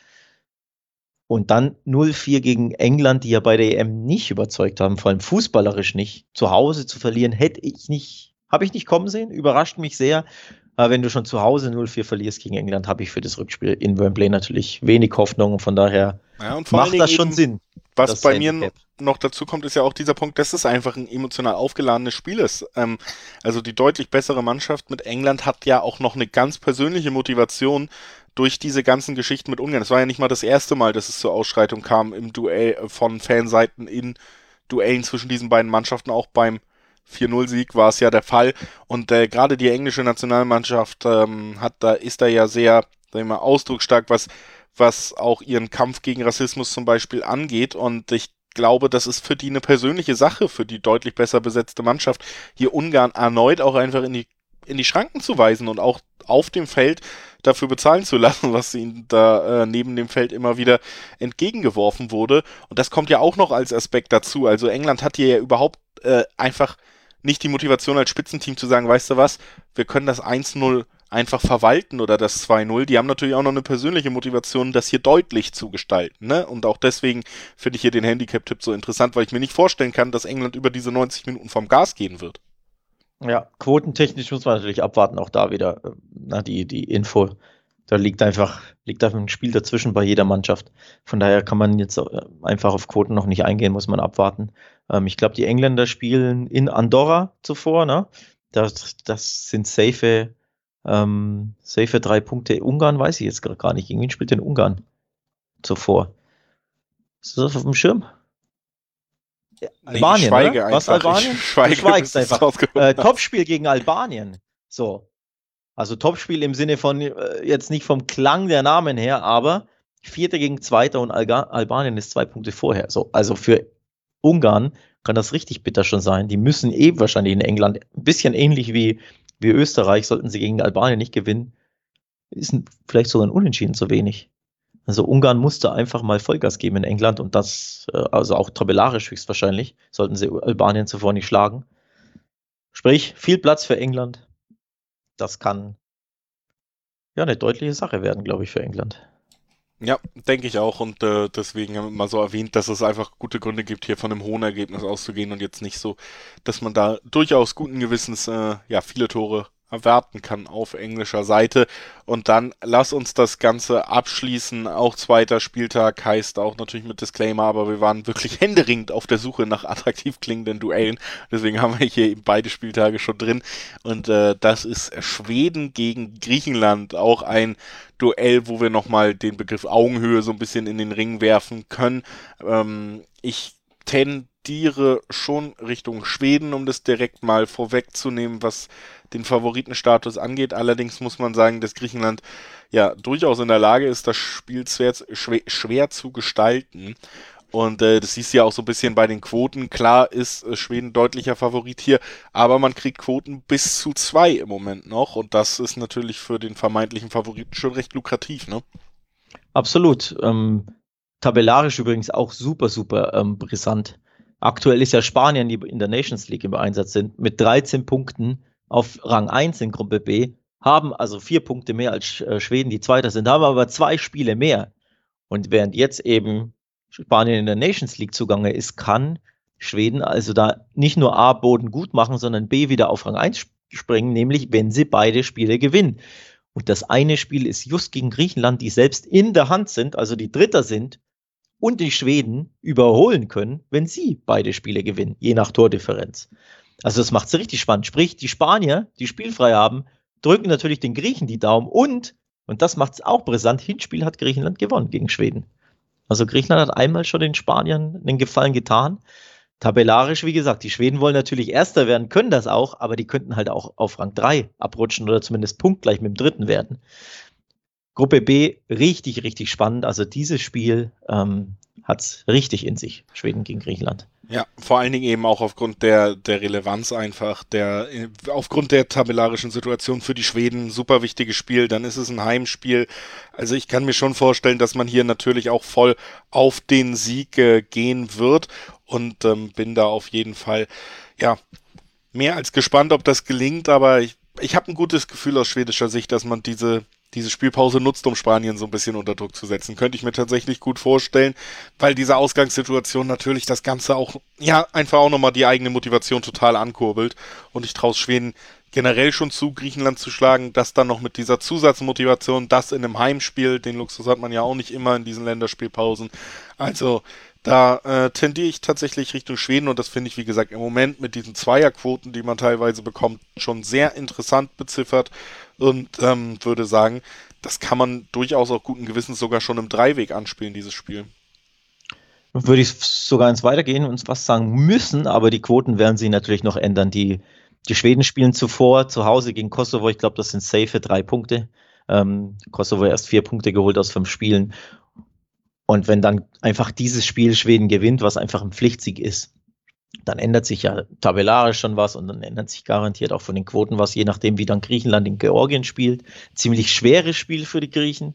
Und dann null vier gegen England, die ja bei der E M nicht überzeugt haben, vor allem fußballerisch nicht. Zu Hause zu verlieren, hätte ich nicht, habe ich nicht kommen sehen, überrascht mich sehr. Aber wenn du schon zu Hause null vier verlierst gegen England, habe ich für das Rückspiel in Wembley natürlich wenig Hoffnung. Von daher ja, und vor macht das schon Sinn. Was bei Handicap. mir noch dazu kommt, ist ja auch dieser Punkt, dass es einfach ein emotional aufgeladenes Spiel ist. Ähm, also die deutlich bessere Mannschaft mit England hat ja auch noch eine ganz persönliche Motivation durch diese ganzen Geschichten mit Ungarn. Es war ja nicht mal das erste Mal, dass es zur Ausschreitung kam im Duell von Fanseiten in Duellen zwischen diesen beiden Mannschaften. Auch beim vier null Sieg war es ja der Fall. Und äh, gerade die englische Nationalmannschaft ähm, hat da ist da ja sehr, sagen wir mal, ausdrucksstark, was was auch ihren Kampf gegen Rassismus zum Beispiel angeht. Und ich glaube, das ist für die eine persönliche Sache, für die deutlich besser besetzte Mannschaft, hier Ungarn erneut auch einfach in die, in die Schranken zu weisen und auch auf dem Feld dafür bezahlen zu lassen, was ihnen da äh, neben dem Feld immer wieder entgegengeworfen wurde. Und das kommt ja auch noch als Aspekt dazu. Also England hat hier ja überhaupt äh, einfach nicht die Motivation als Spitzenteam zu sagen, weißt du was, wir können das eins null einfach verwalten oder das zwei null. Die haben natürlich auch noch eine persönliche Motivation, das hier deutlich zu gestalten. Ne? Und auch deswegen finde ich hier den Handicap-Tipp so interessant, weil ich mir nicht vorstellen kann, dass England über diese neunzig Minuten vom Gas gehen wird. Ja, quotentechnisch muss man natürlich abwarten, auch da wieder na, die, die Info. Da liegt einfach, liegt einfach ein Spiel dazwischen bei jeder Mannschaft. Von daher kann man jetzt einfach auf Quoten noch nicht eingehen, muss man abwarten. Ähm, ich glaube, die Engländer spielen in Andorra zuvor, ne? Das, das sind safe Ähm, safe drei Punkte. Ungarn weiß ich jetzt gar nicht. Gegen wen spielt denn Ungarn zuvor? Ist das auf dem Schirm? Ja, nee, Albanien, ich schweige oder? Was, einfach. Albanien? Ich schweige, du schweigst einfach. Äh, Topspiel gegen Albanien. So. Also Topspiel im Sinne von, äh, jetzt nicht vom Klang der Namen her, aber Vierter gegen Zweiter und Alga- Albanien ist zwei Punkte vorher. So, also für Ungarn kann das richtig bitter schon sein. Die müssen eben wahrscheinlich in England, ein bisschen ähnlich wie wie Österreich, sollten sie gegen Albanien nicht gewinnen, ist vielleicht sogar ein Unentschieden zu wenig. Also Ungarn musste einfach mal Vollgas geben in England und das, also auch tabellarisch höchstwahrscheinlich, sollten sie Albanien zuvor nicht schlagen. Sprich, viel Platz für England. Das kann ja eine deutliche Sache werden, glaube ich, für England. Ja, denke ich auch und äh, deswegen haben wir mal so erwähnt, dass es einfach gute Gründe gibt, hier von einem hohen Ergebnis auszugehen und jetzt nicht so, dass man da durchaus guten Gewissens äh, ja viele Tore erwarten kann auf englischer Seite. Und dann lass uns das Ganze abschließen. Auch zweiter Spieltag heißt auch natürlich mit Disclaimer, aber wir waren wirklich händeringend auf der Suche nach attraktiv klingenden Duellen. Deswegen haben wir hier eben beide Spieltage schon drin. Und äh, das ist Schweden gegen Griechenland. Auch ein Duell, wo wir nochmal den Begriff Augenhöhe so ein bisschen in den Ring werfen können. Ähm, ich tendiere schon Richtung Schweden, um das direkt mal vorwegzunehmen, was den Favoritenstatus angeht. Allerdings muss man sagen, dass Griechenland ja durchaus in der Lage ist, das Spiel schwer, schwer, schwer zu gestalten. Und äh, das siehst du ja auch so ein bisschen bei den Quoten. Klar ist äh, Schweden deutlicher Favorit hier, aber man kriegt Quoten bis zu zwei im Moment noch. Und das ist natürlich für den vermeintlichen Favoriten schon recht lukrativ, ne? Absolut. Ähm, tabellarisch übrigens auch super, super ähm, brisant. Aktuell ist ja Spanien, die in der Nations League im Einsatz sind, mit dreizehn Punkten auf Rang eins in Gruppe B, haben also vier Punkte mehr als äh, Schweden, die Zweiter sind, haben aber zwei Spiele mehr. Und während jetzt eben Spanien in der Nations League zugange ist, kann Schweden also da nicht nur A, Boden gut machen, sondern B, wieder auf Rang eins springen, nämlich wenn sie beide Spiele gewinnen. Und das eine Spiel ist just gegen Griechenland, die selbst in der Hand sind, also die Dritter sind und die Schweden überholen können, wenn sie beide Spiele gewinnen, je nach Tordifferenz. Also das macht es richtig spannend. Sprich, die Spanier, die spielfrei haben, drücken natürlich den Griechen die Daumen und, und das macht es auch brisant, Hinspiel hat Griechenland gewonnen gegen Schweden. Also Griechenland hat einmal schon den Spaniern den Gefallen getan. Tabellarisch, wie gesagt, die Schweden wollen natürlich Erster werden, können das auch, aber die könnten halt auch auf Rang drei abrutschen oder zumindest punktgleich mit dem Dritten werden. Gruppe B, richtig, richtig spannend. Also dieses Spiel ähm, hat es richtig in sich, Schweden gegen Griechenland. Ja, vor allen Dingen eben auch aufgrund der, der Relevanz einfach, der, aufgrund der tabellarischen Situation für die Schweden ein super wichtiges Spiel, dann ist es ein Heimspiel. Also ich kann mir schon vorstellen, dass man hier natürlich auch voll auf den Sieg äh, gehen wird und ähm, bin da auf jeden Fall, ja, mehr als gespannt, ob das gelingt, aber ich, ich habe ein gutes Gefühl aus schwedischer Sicht, dass man diese diese Spielpause nutzt, um Spanien so ein bisschen unter Druck zu setzen. Könnte ich mir tatsächlich gut vorstellen, weil diese Ausgangssituation natürlich das Ganze auch, ja, einfach auch nochmal die eigene Motivation total ankurbelt. Und ich traue Schweden generell schon zu, Griechenland zu schlagen, das dann noch mit dieser Zusatzmotivation, das in einem Heimspiel, den Luxus hat man ja auch nicht immer in diesen Länderspielpausen. Also da äh, tendiere ich tatsächlich Richtung Schweden und das finde ich, wie gesagt, im Moment mit diesen Zweierquoten, die man teilweise bekommt, schon sehr interessant beziffert und ähm, würde sagen, das kann man durchaus auch guten Gewissens sogar schon im Dreiweg anspielen, dieses Spiel. Würde ich sogar ins Weitergehen und was sagen müssen, aber die Quoten werden sich natürlich noch ändern. Die, die Schweden spielen zuvor zu Hause gegen Kosovo, ich glaube, das sind safe drei Punkte. Ähm, Kosovo erst vier Punkte geholt aus fünf Spielen. Und wenn dann einfach dieses Spiel Schweden gewinnt, was einfach ein Pflichtsieg ist, dann ändert sich ja tabellarisch schon was und dann ändert sich garantiert auch von den Quoten was, je nachdem, wie dann Griechenland in Georgien spielt. Ziemlich schweres Spiel für die Griechen.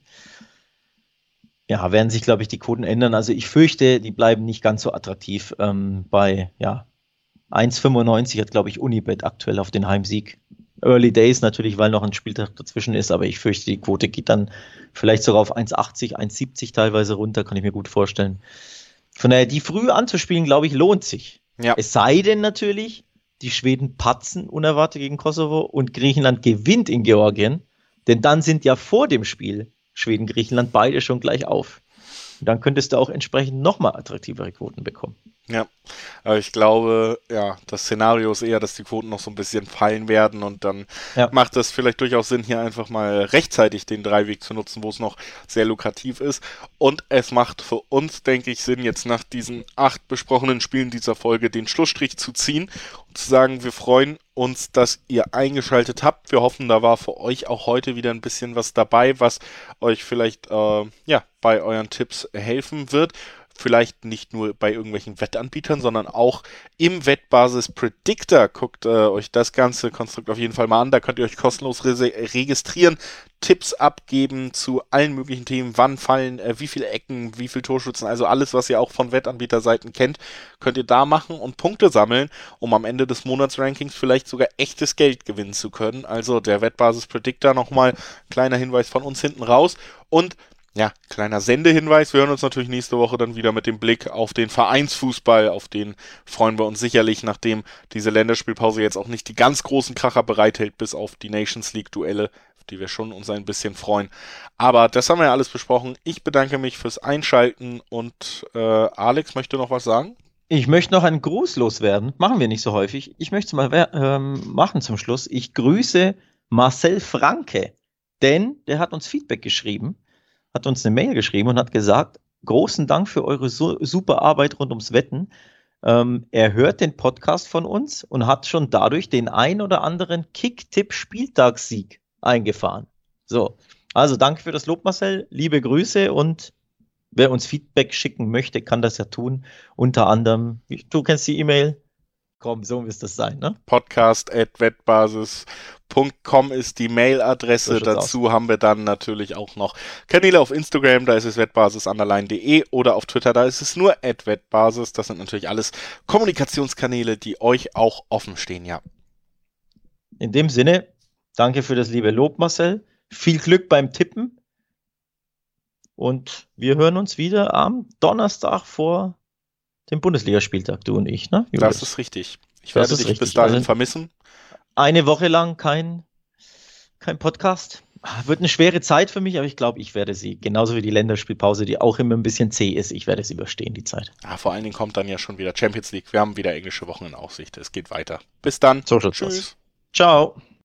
Ja, werden sich, glaube ich, die Quoten ändern. Also ich fürchte, die bleiben nicht ganz so attraktiv. Ähm, bei ja, eins Komma fünfundneunzig hat, glaube ich, Unibet aktuell auf den Heimsieg. Early Days natürlich, weil noch ein Spieltag dazwischen ist, aber ich fürchte, die Quote geht dann vielleicht sogar auf eins Komma achtzig, eins Komma siebzig teilweise runter, kann ich mir gut vorstellen. Von daher, die früh anzuspielen, glaube ich, lohnt sich. Ja. Es sei denn natürlich, die Schweden patzen unerwartet gegen Kosovo und Griechenland gewinnt in Georgien, denn dann sind ja vor dem Spiel Schweden-Griechenland beide schon gleich auf. Und dann könntest du auch entsprechend nochmal attraktivere Quoten bekommen. Ja, aber ich glaube, ja, das Szenario ist eher, dass die Quoten noch so ein bisschen fallen werden und dann ja. macht es vielleicht durchaus Sinn, hier einfach mal rechtzeitig den Dreiweg zu nutzen, wo es noch sehr lukrativ ist. Und es macht für uns, denke ich, Sinn, jetzt nach diesen acht besprochenen Spielen dieser Folge den Schlussstrich zu ziehen und zu sagen, wir freuen uns, dass ihr eingeschaltet habt. Wir hoffen, da war für euch auch heute wieder ein bisschen was dabei, was euch vielleicht äh, ja bei euren Tipps helfen wird. Vielleicht nicht nur bei irgendwelchen Wettanbietern, sondern auch im Wettbasis Predictor. Guckt äh, euch das ganze Konstrukt auf jeden Fall mal an. Da könnt ihr euch kostenlos re- registrieren, Tipps abgeben zu allen möglichen Themen. Wann fallen, äh, wie viele Ecken, wie viele Torschützen. Also alles, was ihr auch von Wettanbieterseiten kennt, könnt ihr da machen und Punkte sammeln, um am Ende des Monatsrankings vielleicht sogar echtes Geld gewinnen zu können. Also der Wettbasis Predictor nochmal, kleiner Hinweis von uns hinten raus. Und ja, kleiner Sendehinweis, wir hören uns natürlich nächste Woche dann wieder mit dem Blick auf den Vereinsfußball, auf den freuen wir uns sicherlich, nachdem diese Länderspielpause jetzt auch nicht die ganz großen Kracher bereithält, bis auf die Nations League Duelle, auf die wir schon uns ein bisschen freuen. Aber das haben wir ja alles besprochen. Ich bedanke mich fürs Einschalten und äh, Alex möchte noch was sagen? Ich möchte noch einen Gruß loswerden, machen wir nicht so häufig. Ich möchte es mal ähm, machen zum Schluss. Ich grüße Marcel Franke, denn der hat uns Feedback geschrieben. Hat uns eine Mail geschrieben und hat gesagt, großen Dank für eure so, super Arbeit rund ums Wetten. Ähm, er hört den Podcast von uns und hat schon dadurch den ein oder anderen Kick-Tipp-Spieltagssieg eingefahren. So, also danke für das Lob, Marcel, liebe Grüße und wer uns Feedback schicken möchte, kann das ja tun. Unter anderem, du kennst die E-Mail. Komm, so müsste es sein, ne? podcast at wettbasis punkt com ist die Mailadresse. So Dazu aus. Haben wir dann natürlich auch noch Kanäle auf Instagram, da ist es wettbasis underline de oder auf Twitter, da ist es nur at wettbasis. Das sind natürlich alles Kommunikationskanäle, die euch auch offen stehen, ja. In dem Sinne, danke für das liebe Lob, Marcel. Viel Glück beim Tippen. Und wir hören uns wieder am Donnerstag vor dem Bundesligaspieltag, du und ich, ne? Julius? Das ist richtig. Ich das werde dich richtig. bis dahin also vermissen. Eine Woche lang kein, kein Podcast. Wird eine schwere Zeit für mich, aber ich glaube, ich werde sie, genauso wie die Länderspielpause, die auch immer ein bisschen zäh ist, ich werde sie überstehen, die Zeit. Ja, vor allen Dingen kommt dann ja schon wieder Champions League. Wir haben wieder englische Wochen in Aussicht. Es geht weiter. Bis dann. So Tschüss. Ciao.